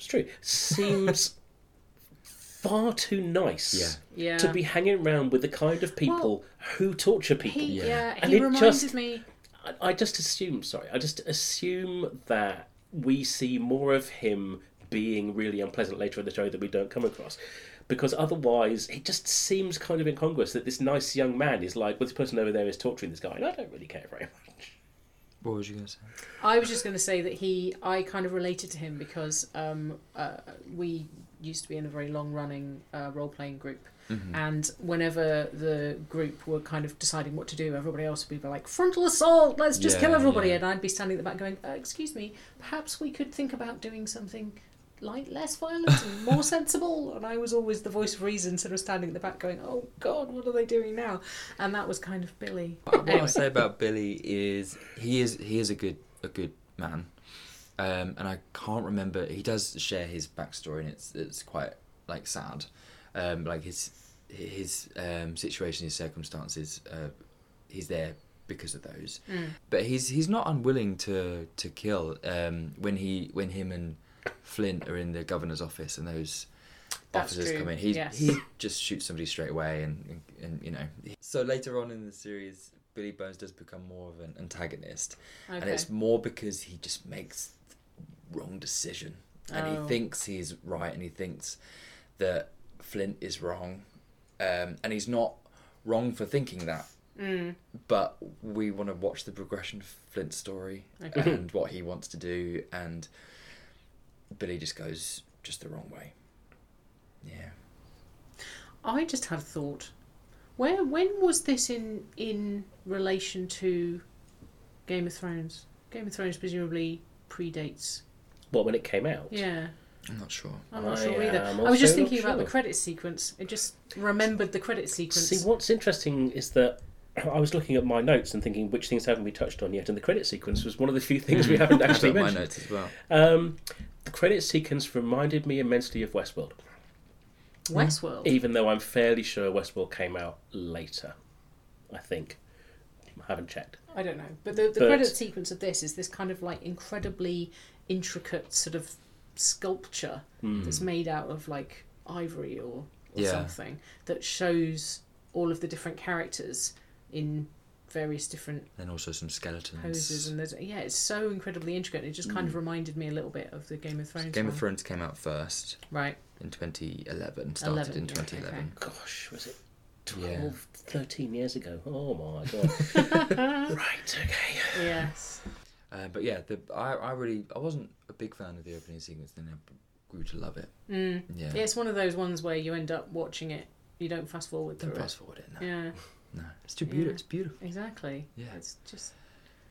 Speaker 1: far too nice to be hanging around with the kind of people who torture people.
Speaker 2: He
Speaker 1: And
Speaker 2: reminded me.
Speaker 1: I just assume that we see more of him being really unpleasant later in the show that we don't come across. Because otherwise, it just seems kind of incongruous that this nice young man is like, well, this person over there is torturing this guy, and I don't really care very much.
Speaker 3: What was you going to say?
Speaker 2: I was just going to say that I kind of related to him because we used to be in a very long-running role-playing group. And whenever the group were kind of deciding what to do, everybody else would be like, frontal assault, let's just kill everybody. And I'd be standing at the back going, excuse me, perhaps we could think about doing something less violent and more sensible. And I was always the voice of reason, sort of standing at the back going, oh God, what are they doing now? And that was kind of Billy.
Speaker 3: What I'll say about Billy is he is a good man. And I can't remember, he does share his backstory, and it's quite like sad. Like his situation, his circumstances, he's there because of those. But he's not unwilling to kill. When him and Flint are in the governor's office and those officers come in, he just shoots somebody straight away, and you know. So later on in the series, Billy Bones does become more of an antagonist, and it's more because he just makes the wrong decision, and he thinks he's right, and he thinks that Flint is wrong, and he's not wrong for thinking that. But we want to watch the progression of Flint's story and what he wants to do, and Billy just goes the wrong way. Yeah.
Speaker 2: I just had a thought. When was this in relation to Game of Thrones? Game of Thrones presumably predates.
Speaker 1: What, when it came out?
Speaker 2: Yeah.
Speaker 3: I'm not sure.
Speaker 2: I'm not sure either. I was just thinking about the credit sequence. I just remembered the credit sequence.
Speaker 1: See, what's interesting is that I was looking at my notes and thinking which things haven't we touched on yet, and the credit sequence was one of the few things we haven't actually mentioned.
Speaker 3: My notes as well.
Speaker 1: The credit sequence reminded me immensely of Westworld.
Speaker 2: Westworld?
Speaker 1: Even though I'm fairly sure Westworld came out later, I think. I haven't checked.
Speaker 2: I don't know. But the credit sequence of this is this kind of like incredibly intricate sort of sculpture that's made out of like ivory or something that shows all of the different characters in various different
Speaker 3: and also some skeletons
Speaker 2: poses, and it's so incredibly intricate. It just kind of reminded me a little bit of the Game of Thrones.
Speaker 3: Game of Thrones came out first,
Speaker 2: right,
Speaker 3: in 2011. Started in 2011.
Speaker 2: Okay.
Speaker 1: Gosh, was it 12, 13 years ago? Oh my god! Right, okay.
Speaker 2: Yes.
Speaker 3: But yeah, I wasn't a big fan of the opening sequence, then I grew to love it. Yeah,
Speaker 2: it's one of those ones where you end up watching it. You don't fast forward through it.
Speaker 3: Don't fast forward it. No.
Speaker 2: Yeah.
Speaker 3: No, it's too beautiful.
Speaker 2: Yeah.
Speaker 3: It's beautiful.
Speaker 2: Exactly.
Speaker 3: Yeah.
Speaker 2: It's just.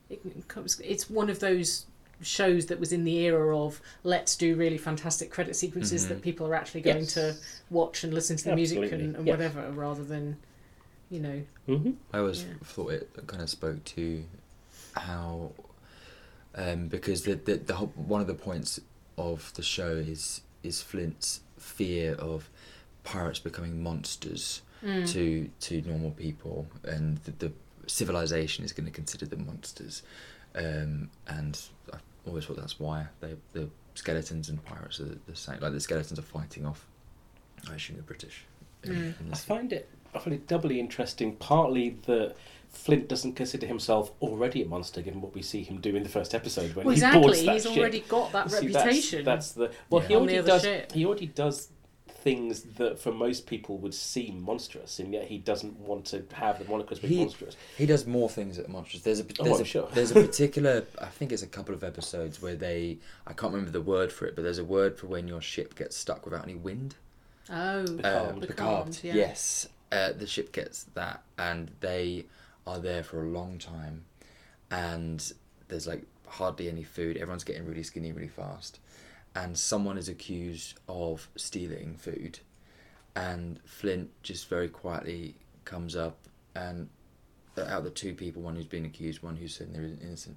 Speaker 2: it's one of those shows that was in the era of let's do really fantastic credit sequences that people are actually going to watch and listen to the music and whatever, rather than, you know.
Speaker 3: I always thought it kind of spoke to how, because the whole, one of the points of the show is Flint's fear of pirates becoming monsters to normal people, and the civilization is going to consider them monsters, and I always thought that's why the skeletons and pirates are the same. Like the skeletons are fighting off, I assume, the British.
Speaker 1: I find it doubly interesting. Partly that Flint doesn't consider himself already a monster, given what we see him do in the first episode when he boards that
Speaker 2: he's
Speaker 1: ship.
Speaker 2: already got that reputation.
Speaker 1: That's the he already does things that for most people would seem monstrous, and yet he doesn't want to have the monikers be monstrous.
Speaker 3: He does more things that are monstrous. There's a particular, I think it's a couple of episodes where I can't remember the word for it, but there's a word for when your ship gets stuck without any wind.
Speaker 2: Oh,
Speaker 3: becalmed. Yes, the ship gets that, and they are there for a long time, and there's like hardly any food. Everyone's getting really skinny really fast. And someone is accused of stealing food, and Flint just very quietly comes up, and out of the two people, one who's been accused, one who's saying they're innocent,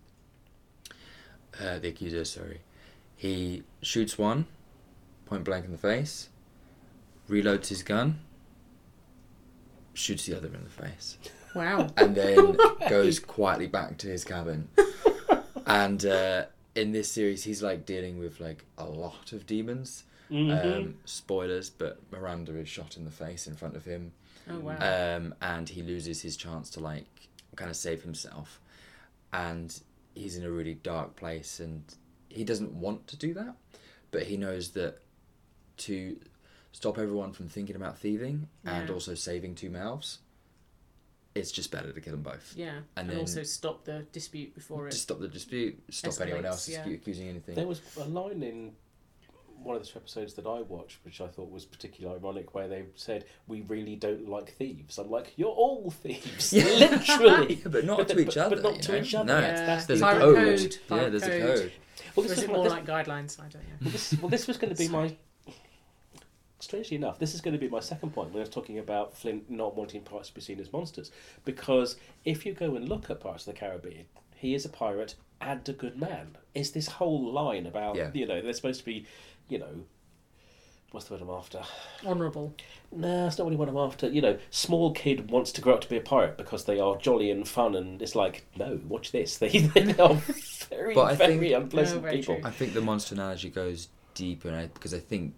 Speaker 3: the accuser, sorry, he shoots one point blank in the face, reloads his gun, shoots the other in the face.
Speaker 2: Wow.
Speaker 3: And then goes quietly back to his cabin. And in this series, he's like dealing with like a lot of demons. Spoilers, but Miranda is shot in the face in front of him.
Speaker 2: Oh wow!
Speaker 3: And he loses his chance to like kind of save himself, and he's in a really dark place, and he doesn't want to do that, but he knows that to stop everyone from thinking about thieving and also saving two mouths, it's just better to kill them both.
Speaker 2: Yeah, and then also stop the dispute before it.
Speaker 3: Just stop the dispute. Stop anyone else accusing anything.
Speaker 1: There was a line in one of the episodes that I watched, which I thought was particularly ironic, where they said, "We really don't like thieves." I'm like, "You're all thieves, literally."
Speaker 3: But not to each other.
Speaker 1: But not to each other.
Speaker 3: No,
Speaker 1: that's
Speaker 3: there's
Speaker 1: the
Speaker 3: a code. Yeah, there's a code.
Speaker 2: Well, this is more like guidelines. I don't know.
Speaker 1: This was going to be my. Strangely enough, this is going to be my second point when I was talking about Flint not wanting pirates to be seen as monsters. Because if you go and look at Pirates of the Caribbean, he is a pirate and a good man. It's this whole line about, they're supposed to be, what's the word I'm after?
Speaker 2: Honourable.
Speaker 1: No, that's not really what I'm after. Small kid wants to grow up to be a pirate because they are jolly and fun, and it's like, no, watch this. They are very unpleasant people.
Speaker 3: I think the monster analogy goes deeper, because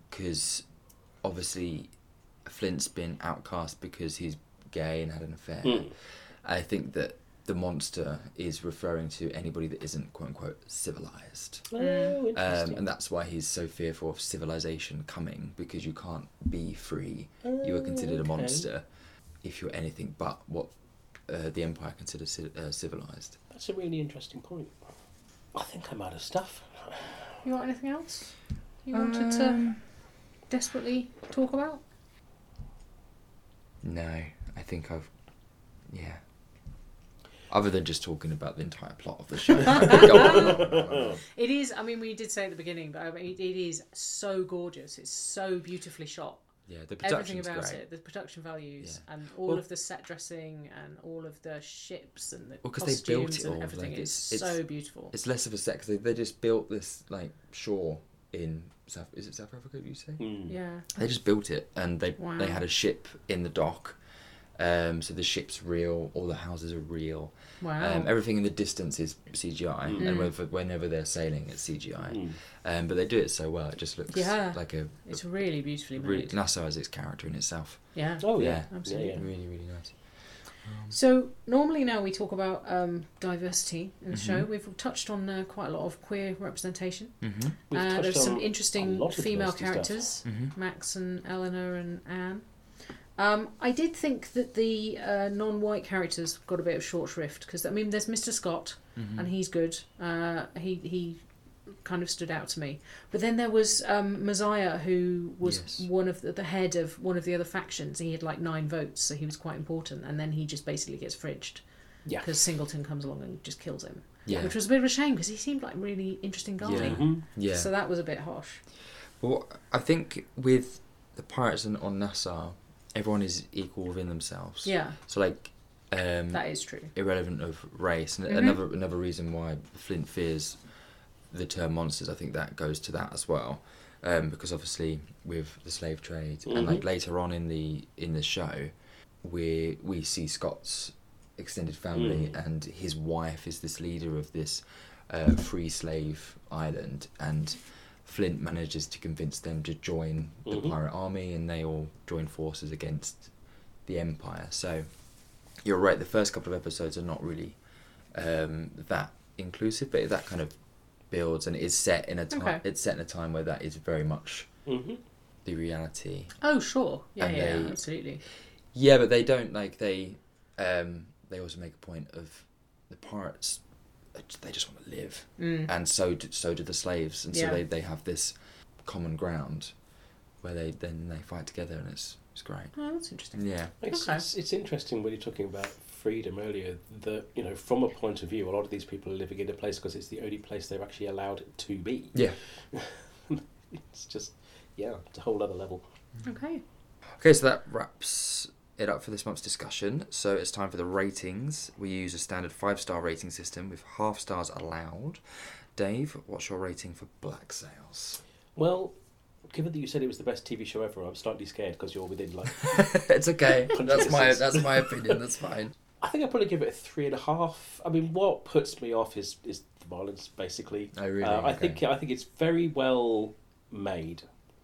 Speaker 3: obviously Flint's been outcast because he's gay and had an affair. I think that the monster is referring to anybody that isn't quote unquote civilized.
Speaker 1: Oh, interesting.
Speaker 3: And that's why he's so fearful of civilization coming, because you can't be free. You are considered a monster if you're anything but what the Empire considers civilized.
Speaker 1: That's a really interesting point. I think I'm out of stuff.
Speaker 2: You got anything else you wanted to desperately talk about?
Speaker 3: No, I think other than just talking about the entire plot of the show.
Speaker 2: It is, we did say at the beginning, but it is so gorgeous. It's so beautifully shot.
Speaker 3: Yeah, the production's
Speaker 2: everything about
Speaker 3: great.
Speaker 2: it, the production values, and all of the set dressing and all of the ships and the costumes
Speaker 3: they built it all,
Speaker 2: and everything is so beautiful.
Speaker 3: It's less of a set, because they just built this like shore in South Africa, you say?
Speaker 2: Yeah.
Speaker 3: They just built it, and they had a ship in the dock. So the ship's real, all the houses are real.
Speaker 2: Wow.
Speaker 3: Everything in the distance is CGI, and whenever they're sailing, it's CGI. But they do it so well; it just looks like
Speaker 2: it's really beautifully made.
Speaker 3: Nassau has its character in itself.
Speaker 2: Yeah.
Speaker 1: Oh yeah,
Speaker 2: absolutely.
Speaker 1: Yeah.
Speaker 3: Really, really nice.
Speaker 2: So normally now we talk about diversity in the show. We've touched on quite a lot of queer representation. There's some interesting female characters, Max and Eleanor and Anne. I did think that the non-white characters got a bit of short shrift, because there's Mr. Scott, and he's good. He kind of stood out to me. But then there was Messiah, who was one of the head of one of the other factions. He had like 9 votes, so he was quite important, and then he just basically gets fridged.
Speaker 1: Yeah.
Speaker 2: because Singleton comes along and just kills him.
Speaker 3: Yeah.
Speaker 2: Which was a bit of a shame because he seemed like a really interesting guy.
Speaker 3: Yeah.
Speaker 1: Mhm.
Speaker 3: Yeah.
Speaker 2: So that was a bit harsh.
Speaker 3: Well, I think with the pirates on Nassau, everyone is equal within themselves.
Speaker 2: Yeah,
Speaker 3: So like,
Speaker 2: that is true.
Speaker 3: irrelevant of race, and
Speaker 2: Mhm.
Speaker 3: another reason why Flint fears the term monsters, I think that goes to that as well, because obviously with the slave trade and like later on in the show, we see Scott's extended family and his wife is this leader of this free slave island, and Flint manages to convince them to join the pirate army, and they all join forces against the Empire. So you're right, the first couple of episodes are not really that inclusive, but that kind of builds, and it is set in a time.
Speaker 2: Okay.
Speaker 3: It's set in a time where that is very much
Speaker 1: Mhm.
Speaker 3: the reality.
Speaker 2: Oh, sure. Yeah,
Speaker 3: And
Speaker 2: yeah,
Speaker 3: they-
Speaker 2: absolutely.
Speaker 3: Yeah, but they don't like they also make a point of the pirates. They just want to live, and so do the slaves, and so
Speaker 2: Yeah.
Speaker 3: they have this common ground where they fight together, and it's great.
Speaker 2: Oh, that's interesting.
Speaker 3: Yeah.
Speaker 1: It's interesting when you're talking about freedom earlier, that, you know, from a point of view, a lot of these people are living in a place because it's the only place they're actually allowed to be.
Speaker 3: Yeah.
Speaker 1: It's just, yeah, it's a whole other level.
Speaker 2: Okay.
Speaker 3: Okay, so that wraps it up for this month's discussion. So it's time for the ratings. We use a standard 5-star rating system with half stars allowed. Dave, what's your rating for Black Sails?
Speaker 1: Well, given that you said it was the best TV show ever, I'm slightly scared because you're within like.
Speaker 3: It's okay. That's my
Speaker 1: Punches.
Speaker 3: opinion. That's fine.
Speaker 1: I think I'd probably give it a 3.5. I mean, what puts me off is the violence, basically.
Speaker 3: Oh, really?
Speaker 1: I
Speaker 3: Okay.
Speaker 1: think it's very well made.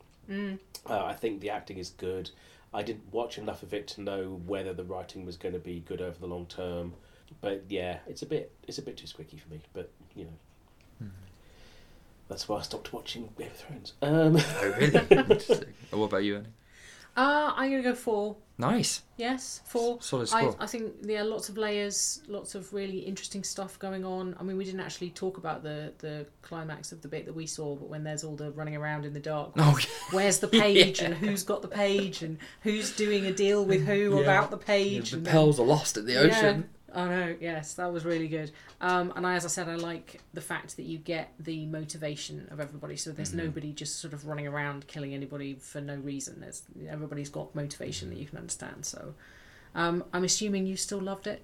Speaker 1: I think the acting is good. I didn't watch enough of it to know whether the writing was going to be good over the long term. But yeah, it's a bit too squicky for me. But you know, that's why I stopped watching Game of Thrones.
Speaker 3: Oh, really? Interesting. What about you, Annie?
Speaker 2: I'm going to go 4.
Speaker 3: Nice.
Speaker 2: Yes, 4.
Speaker 3: Solid score.
Speaker 2: I think lots of layers, lots of really interesting stuff going on. I mean, we didn't actually talk about the climax of the bit that we saw, but when there's all the running around in the dark,
Speaker 3: Oh,
Speaker 2: where's the page and who's got the page and who's doing a deal with who about the page.
Speaker 3: the
Speaker 2: and
Speaker 3: pearls are lost at the ocean.
Speaker 2: I know, yes, that was really good. And as I said, I like the fact that you get the motivation of everybody. So there's nobody just sort of running around killing anybody for no reason. Everybody's got motivation that you can understand. So I'm assuming you still loved it?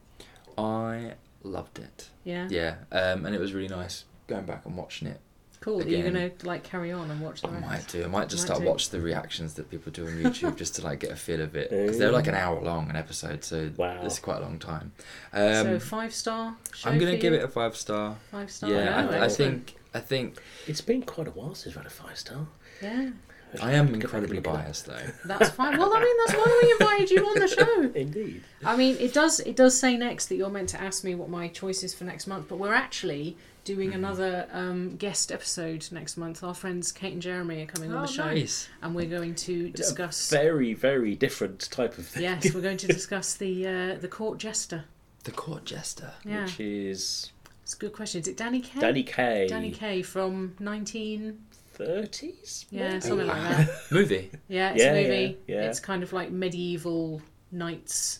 Speaker 3: I loved it.
Speaker 2: Yeah?
Speaker 3: Yeah, and it was really nice going back and watching it.
Speaker 2: Cool. Are you
Speaker 3: Again.
Speaker 2: going to like carry on and watch the
Speaker 3: I
Speaker 2: rest?
Speaker 3: might do. I might just
Speaker 2: Might
Speaker 3: start
Speaker 2: do.
Speaker 3: watch the reactions that people do on YouTube just to like get a feel of it, because they're like an hour long an episode, so
Speaker 1: Wow.
Speaker 3: it's quite a long time.
Speaker 2: So 5-star show
Speaker 3: I'm gonna
Speaker 2: for
Speaker 3: give
Speaker 2: you?
Speaker 3: it a 5-star.
Speaker 2: 5-star.
Speaker 3: Yeah, I
Speaker 2: excellent.
Speaker 3: think
Speaker 1: It's been quite a while since I've had a 5-star.
Speaker 2: Yeah,
Speaker 3: I am incredibly biased though.
Speaker 2: that's fine. Well, I mean, that's why we invited you on the show.
Speaker 1: Indeed.
Speaker 2: I mean, it does say next that you're meant to ask me what my choice is for next month, but we're actually doing another guest episode next month. Our friends Kate and Jeremy are coming on the show,
Speaker 3: Nice.
Speaker 2: and we're going to discuss.
Speaker 1: Very, very different type of thing.
Speaker 2: Yes, we're going to discuss the court jester.
Speaker 3: The Court Jester.
Speaker 2: Yeah,
Speaker 1: Which is
Speaker 2: it's a good question. Is it Danny Kaye?
Speaker 1: Danny Kaye.
Speaker 2: Danny Kaye from 19.
Speaker 1: 30s?
Speaker 2: Yeah,
Speaker 1: maybe?
Speaker 2: something like that.
Speaker 3: Movie.
Speaker 2: Yeah, it's
Speaker 1: Yeah,
Speaker 2: a movie.
Speaker 1: yeah, yeah.
Speaker 2: It's kind of like medieval knights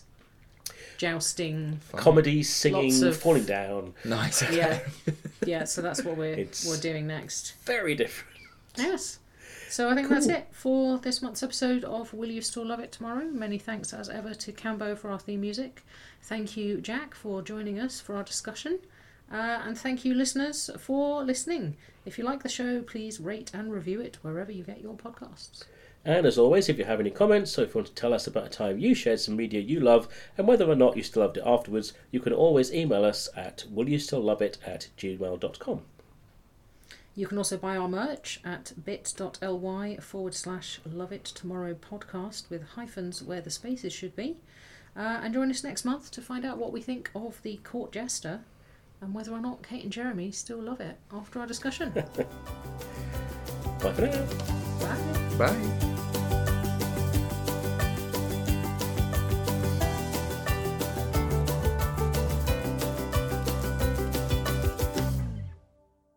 Speaker 2: jousting.
Speaker 3: Fun.
Speaker 1: Comedy, singing,
Speaker 2: Lots of-
Speaker 1: falling down.
Speaker 3: Nice. Okay.
Speaker 2: Yeah, yeah. So that's what we're
Speaker 1: It's-
Speaker 2: doing next.
Speaker 1: Very different.
Speaker 2: Yes. So I think
Speaker 1: Cool.
Speaker 2: that's it for this month's episode of Will You Still Love It Tomorrow. Many thanks as ever to Cambo for our theme music. Thank you, Jack, for joining us for our discussion. And thank you, listeners, for listening. If you like the show, please rate and review it wherever you get your podcasts.
Speaker 1: And as always, if you have any comments, or if you want to tell us about a time you shared some media you love and whether or not you still loved it afterwards, you can always email us at willyoustillloveit@gmail.com.
Speaker 2: You can also buy our merch at bit.ly/loveittomorrowpodcast with hyphens where the spaces should be. And join us next month to find out what we think of the Court Jester and whether or not Kate and Jeremy still love it after our discussion.
Speaker 1: Bye for now.
Speaker 2: Bye.
Speaker 3: Bye.